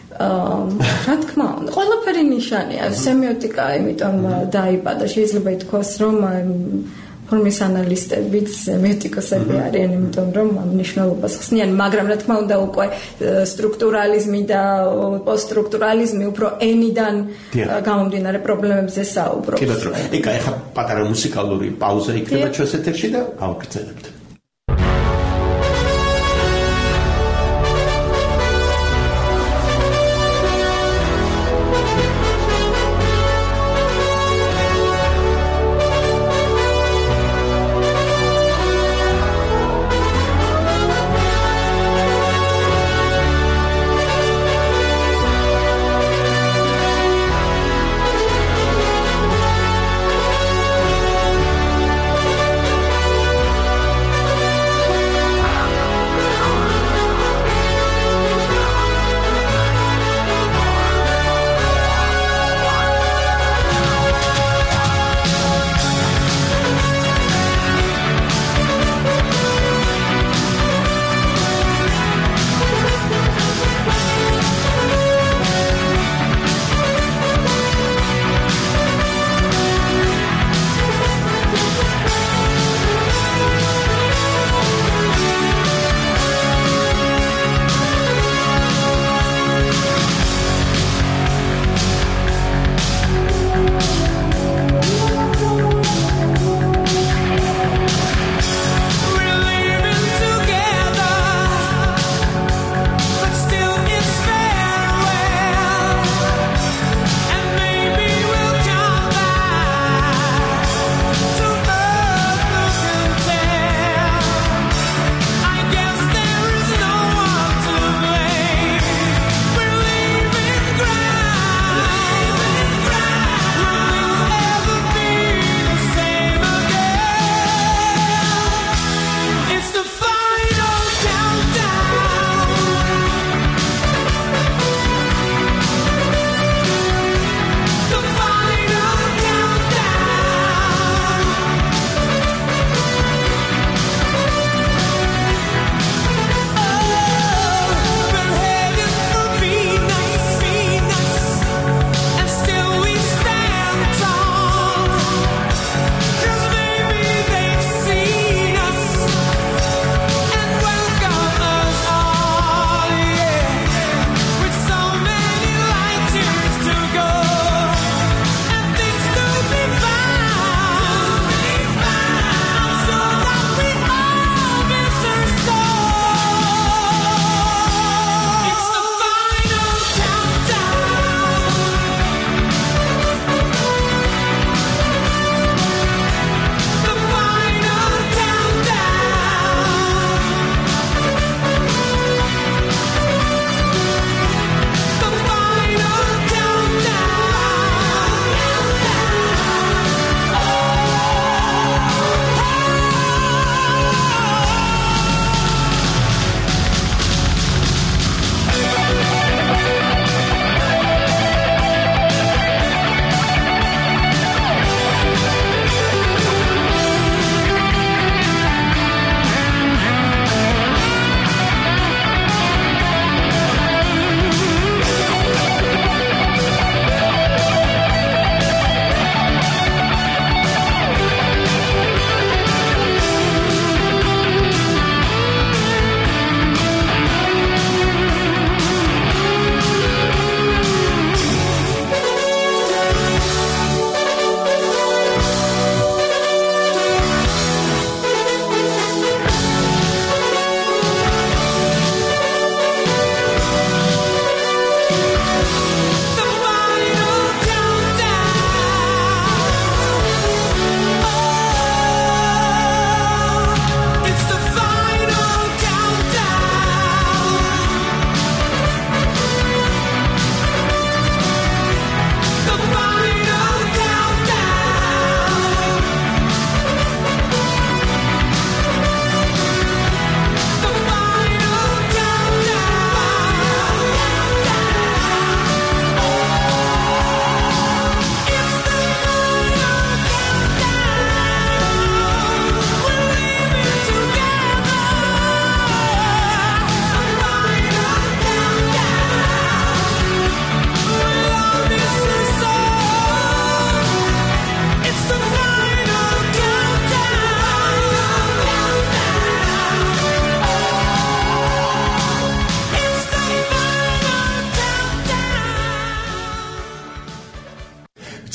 რა თქმა უნდა, ყველაფერი ნიშანია, სემიოტიკა, იმიტომ დაიბადა, შეიძლება ითქვას, რომ ფორმის ანალისტებიც სემიოტიკოსები არიან, იმიტომ რომ ამ მნიშვნელობას ხსნიან, მაგრამ რა თქმა უნდა უკვე სტრუქტურალიზმი და პოსტსტრუქტურალიზმი უფრო ენიდან გამომდინარე პრობლემებზე საუბრობს. კი ბატონო, ეკა ეხა პატარა მუსიკალური პაუზა იქნება ჩვენს ეთერში და გავაგრძელებთ.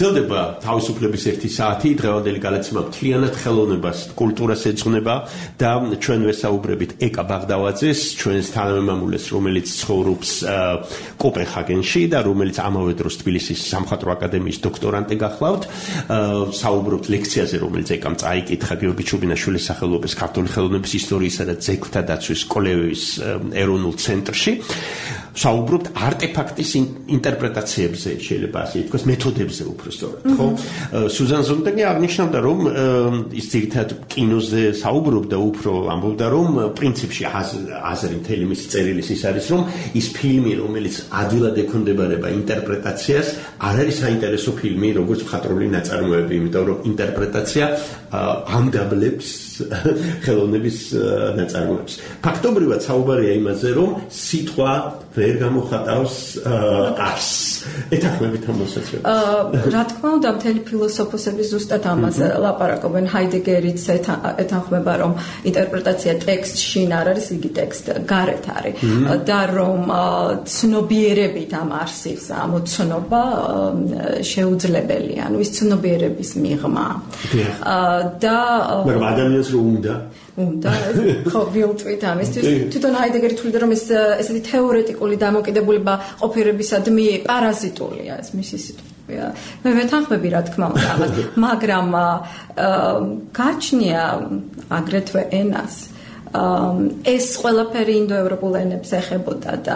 გრძელდება თავისუფლების ერთი საათი, დღევანდელი გადაცემა მთლიანად ხელოვნებას, კულტურას ეძღვნება და ჩვენ ვესაუბრებით ეკა ბაღდავაძეს, ჩვენს თანამემამულეს, რომელიც ცხოვრობს კოპენჰაგენში და რომელიც ამავე დროს თბილისის სამხატვრო აკადემიის დოქტორანტი გახლავთ. საუბრობთ ლექციაზე, რომელიც ეკამ წაიკითხა გიორგი ჩუბინაშვილის სახელობის ქართული ხელოვნების ისტორიისა და ძეგლთა დაცვის კოლეჯის ეროვნულ ცენტრში. საუბრობთ არტეფაქტის ინტერპრეტაციებზე, შეიძლება ასე ითქვას, მეთოდებზე უბრალოდ, ხო? სუზან ზონტაგი აღნიშნავდა, რომ ის ძირითადად კინოზე საუბრობდა, უფრო ამბობდა, რომ პრინციპში აზრი მთელი მისი წერილის ის არის, რომ ის ფილმი, რომელიც ადვილად ექვემდებარება ინტერპრეტაციას, არ არის საინტერესო ფილმი, როგორც მხატვრული ნაწარმოები, იმიტომ რომ ინტერპრეტაცია ამდაბლებს ხელოვნების ნაწარმოებს. ფაქტობრივად საუბარია იმაზე, რომ სიტყვა ვერ გამოხატავს არსს. ეთანხმებით ამ მოსაცემს? რა თქმა უნდა, მთელი ფილოსოფოსები ზუსტად ამაზე ლაპარაკობენ. ჰაიდეგერიც ეთანხმება, რომ ინტერპრეტაცია ტექსტში არ არის, იგი ტექსტ გარეთ არის და რომ ცნობიერებით ამ არსის ამოცნობა შეუძლებელია, ანუ ის ცნობიერების მიღმა. და მაგრამ ადამიანს რო უნდა უნდა ხო ვილტვით ამისთვის თვითონ ჰაიდეგერი თვლიდა რომ ეს ესეთი თეორეტიკული დამოკიდებულება ყოფიერებისადმი პარაზიტულია ეს მისი სიტყვია მე ვეთანხმები რა თქმა უნდა ამას მაგრამ გაჩნია აგრეთვე ენას ეს ყველაფერი ინდოევროპულ ენებს ეხებოდა და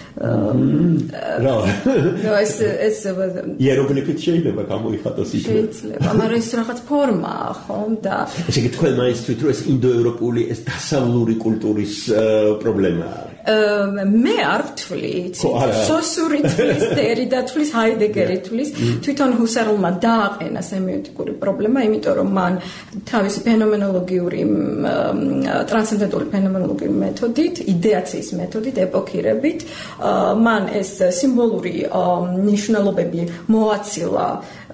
რა ეს ეს იეროგლიფით შეიძლება გამოიხატოს ისე შეიძლება მაგრამ ეს რაღაც ფორმაა ხო და ესე იგი თქვენ მაინცით რომ ეს ინდოევროპული ეს დასავლური კულტურის პრობლემაა მე არ ვთვლი სოსური თვლის დერიდა თვლის ჰაიდეგერი თვლის თვითონ ჰუსერლმა დააყენა სემიოტიკური პრობლემა იმიტომ რომ მან თავისი ფენომენოლოგიური ტრანსცენდენტული ფენომენოლოგიური მეთოდით იდეაციის მეთოდით ეპოქირებით მან ეს სიმბოლური ნიშნულობები მოაცილა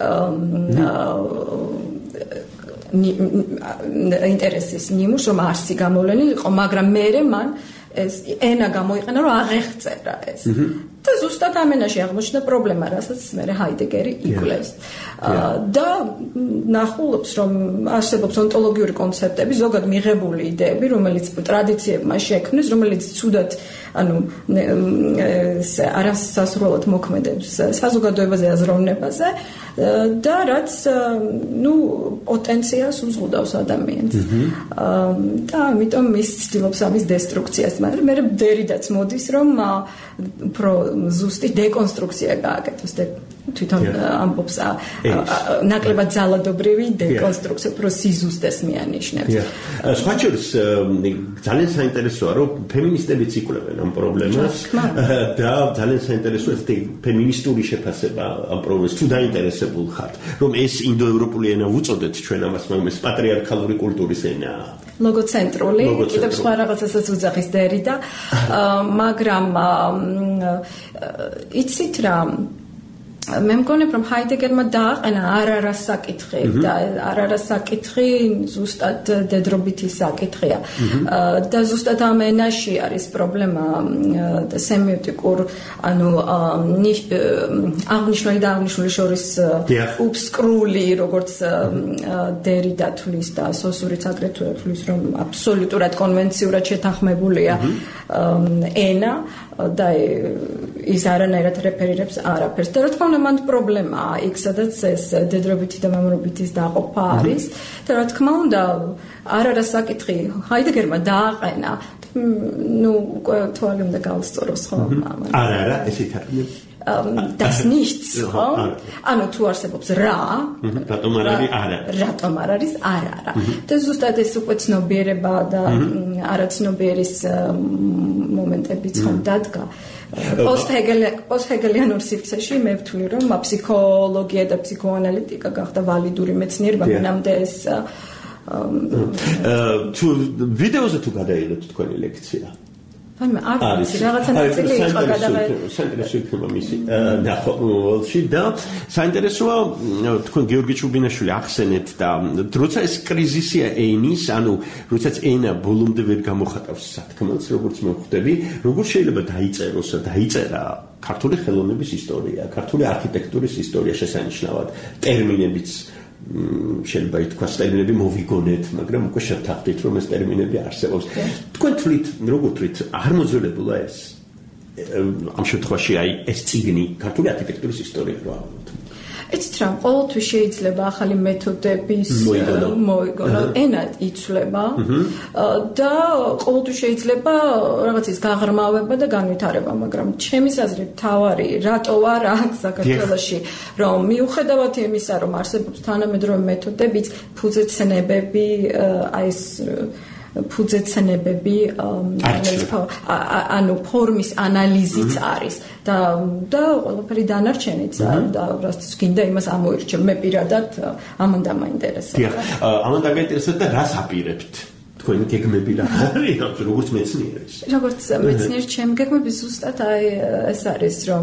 ინტერესის ნიმუშს რომ არსი გამოვლენილი იყო მაგრამ მერე მან ეს ენა გამოიყენა რომ აღეხწერა ეს და ზუსტად ამ ენაში აღმოჩნდა პრობლემა რასაც მე ჰაიდეგერი იკვლევს და ნახულობს რომ არსებობს ონტოლოგიური კონცეპტები ზოგად მიღებული იდეები რომელიც ტრადიციებმა შექმნეს რომელიც ცუდად ანუ არასასრულოდ მოქმედებს საზოგადოებაზე აზროვნებაზე და რაც ნუ პოტენციალს უზღუდავს ადამიანს და ამიტომ ის ცდილობს ამის დესტრუქციას მაგრამ მე დერიდაც მოდის რომ უფრო ზუსტი დეკონსტრუქცია გააკეთოს და თვითონ ამბობს ნაკლებად ძალადობრივი დეკონსტრუქცია უფრო სიზუსტეს მიანიშნებს. სხვა შორის ძალიან საინტერესოა რომ ფემინისტებიც იკვლევენ ამ პრობლემას და ძალიან საინტერესოა ეს ფემინისტური შეფასება ამ პრობლემას თუ დაინტერესებულ ხართ რომ ეს ინდოევროპული ენა უწოდეთ ჩვენ ამას მაგრამ ეს პატრიარქალური კულტურის ენაა. ლოგოცენტრული კიდევ სხვა რაღაცასაც უძახის დერიდა მაგრამ იცით რა მე მგონებ რომ ჰაიდეგერმა დააყენა არარა საკითხი და არარა საკითხი ზუსტად დედრობითი საკითხია და ზუსტად ამ ენაში არის პრობლემა და სემიოტიკურ ანუ აღნიშნული და აღნიშნული შორის უბსკრული როგორც დერიდა თვლის და სოსურიც აგრეთვე თვლის რომ აბსოლუტურად კონვენციურად შეთანხმებულია ენა და ის არანაირად რეფერირებს არაფერს და რა თქმა უნდა მან პრობლემაა იქ სადაც ეს დედრობითი და მამრობითის დაყოფა არის და რა თქმა უნდა არარა საკითხი ჰაიდეგერმა დააყენა ну თვალი უნდა გავსწოროს ხო არა არა ესეთ არის das nichts ხო ანუ თუ არსებობს რა რატომ არ არის არა რატომ არ არის არა არა და ზუსტად ეს უკვე ცნობიერება და არაცნობიერის მომენტებიც ხომ დადგა პოსტჰეგელიანურ სივრცეში მე ვთვლი რომ ფსიქოლოგია და ფსიქოანალიტიკა გახდა ვალიდური მეცნიერება მანამდე ეს თუ ვიდეოზე თუ გადაიღეთ თქვენი ლექცია ვაიმე არ ვიცი რაღაცა ნაწილი იყო გადაღებული საინტერესო იქნება მისი ნახულში და საინტერესოა თქვენ გიორგი ჩუბინაშვილი ახსენეთ და როცა ეს კრიზისია ენის ანუ როდესაც ენა ბოლომდე ვერ გამოხატავს სათქმელს როგორც მე ვხვდები როგორ შეიძლება დაიწეროს და დაიწერა ქართული ხელოვნების ისტორია, ქართული არქიტექტურის ისტორია შესანიშნავად, ტერმინებიც შეიძლება ითქვას ტერმინები მოვიგონეთ, მაგრამ უკვე შევთანხმდით, რომ ეს ტერმინები არსებობს. თქვენ თვლით, როგორ თვლით, არ მოძველებულა ეს? ამ შემთხვევაში აი ეს წიგნი ქართული არქიტექტურის ისტორია რა ვამბობთ. ეცით რა, ყოველთვის შეიძლება ახალი მეთოდების მოიგონო, ენა იცვლება და ყოველთვის შეიძლება რაღაც ის გაღრმავება და განვითარება, მაგრამ ჩემის აზრით თავარი რატო არ აქვს საქართველოში, რომ მიუხედავად იმისა, რომ არსებობს თანამედროვე მეთოდებიც, ფუძეცნებები, აი ეს ფუძეცნებები ანუ ფორმის ანალიზიც არის და და ყველაფერი დანარჩენიც და რაც გინდა იმას ამოირჩევ მე პირადად ამან დამაინტერესა. ამან დაინტერესა და რას აპირებთ? თქვენი გეგმები რა არის როგორც მეცნიერის? როგორც მეცნიერ ჩემი გეგმები ზუსტად აი ეს არის რომ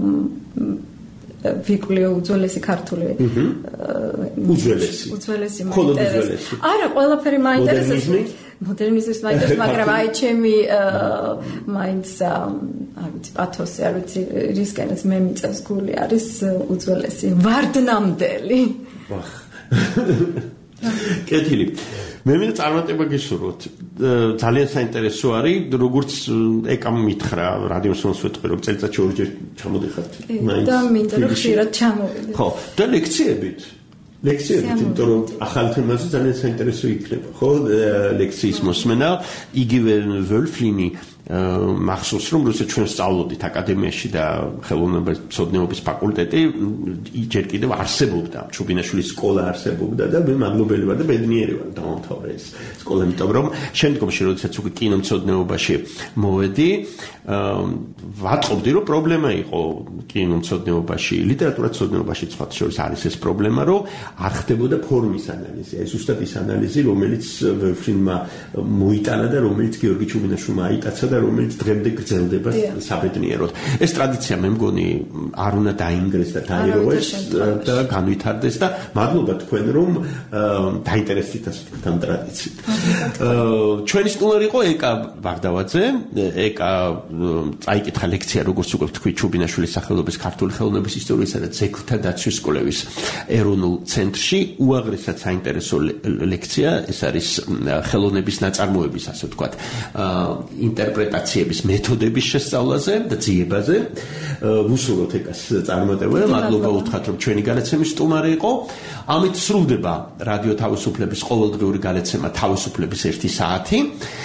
ვიკვლიო უძველესი ქართული უძველესი უძველესი მაინტერესებს. არა, ყველაფერი მაინტერესებს. მოდერნიზმის მაინტერესებს, მაგრამ აი ჩემი მაინც არ ვიცი პათოსი, არ ვიცი რისკენაც მე მიწევს გული არის უძველესი ვარდნამდელი. ვახ. კეთილი. მე მინდა წარმატება გისურვოთ. ძალიან საინტერესო არის, როგორც ეკამ მითხრა რადიოსმოს ვეთქვი, რომ წელიწადში ორჯერ ჩამოდიხართ. და მინდა რომ ხშირად ჩამოვიდეთ. ხო, და ლექციებით. ლექციებით, იმიტომ რომ ახალ თემაზე ძალიან საინტერესო იქნება, ხო? ლექციის მოსმენა, იგივე ვოლფლინი მახსოვს რომ როცა ჩვენ სწავლობდით აკადემიაში და ხელოვნებათმცოდნეობის ფაკულტეტი ჯერ კიდევ არსებობდა, ჩუბინაშვილის სკოლა არსებობდა და მე მადლობელი ვარ და ბედნიერი ვარ დავამთავრე ეს სკოლა, იმიტომ რომ შემდგომში როდესაც უკვე კინომცოდნეობაში მოვედი, ვატყობდი რომ პრობლემა იყო კინომცოდნეობაში, ლიტერატურათმცოდნეობაში სხვა შორის არის ეს პრობლემა, რომ არ ხდებოდა ფორმის ანალიზი, ეს ზუსტად ის ანალიზი, რომელიც ვოლფლინმა მოიტანა და რომელიც გიორგი ჩუბინაშვილმა აიტაცა და რომელიც დღემდე გრძელდება საბედნიეროდ. ეს ტრადიცია მე მგონი არ უნდა დაინგრეს და დაირღვეს და განვითარდეს და მადლობა თქვენ რომ დაინტერესდით ასე ვთქვათ ამ ტრადიციით. ჩვენი სტუმარი იყო ეკა ბაგდავაძე, ეკა წაიკითხა ლექცია როგორც უკვე ვთქვი ჩუბინაშვილის სახელობის ქართული ხელოვნების ისტორიისა და ძეგლთა დაცვის სკოლების ეროვნულ ცენტრში. უაღრესად საინტერესო ლექცია, ეს არის ხელოვნების ნაწარმოების ასე ვთქვათ ინტერპრეტაციების მეთოდების შესწავლაზე და ძიებაზე. ვუსურვოთ ეკას წარმატება, მადლობა უთხრათ რომ ჩვენი განაცემის სტუმარი იყო. ამით სრულდება რადიო თავისუფლების ყოველდღიური განაცემა თავისუფლების ერთი საათი.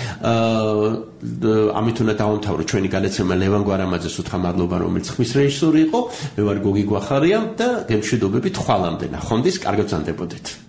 ამით უნდა დავამთავრო ჩვენი განაცემა ლევან გვარამაძეს უთხრა მადლობა რომელიც ხმის რეჟისორი იყო. მე ვარ გოგი გვახარია და გემშვიდობებით ხვალამდე ნახვამდის, კარგად გრძანდებოდეთ.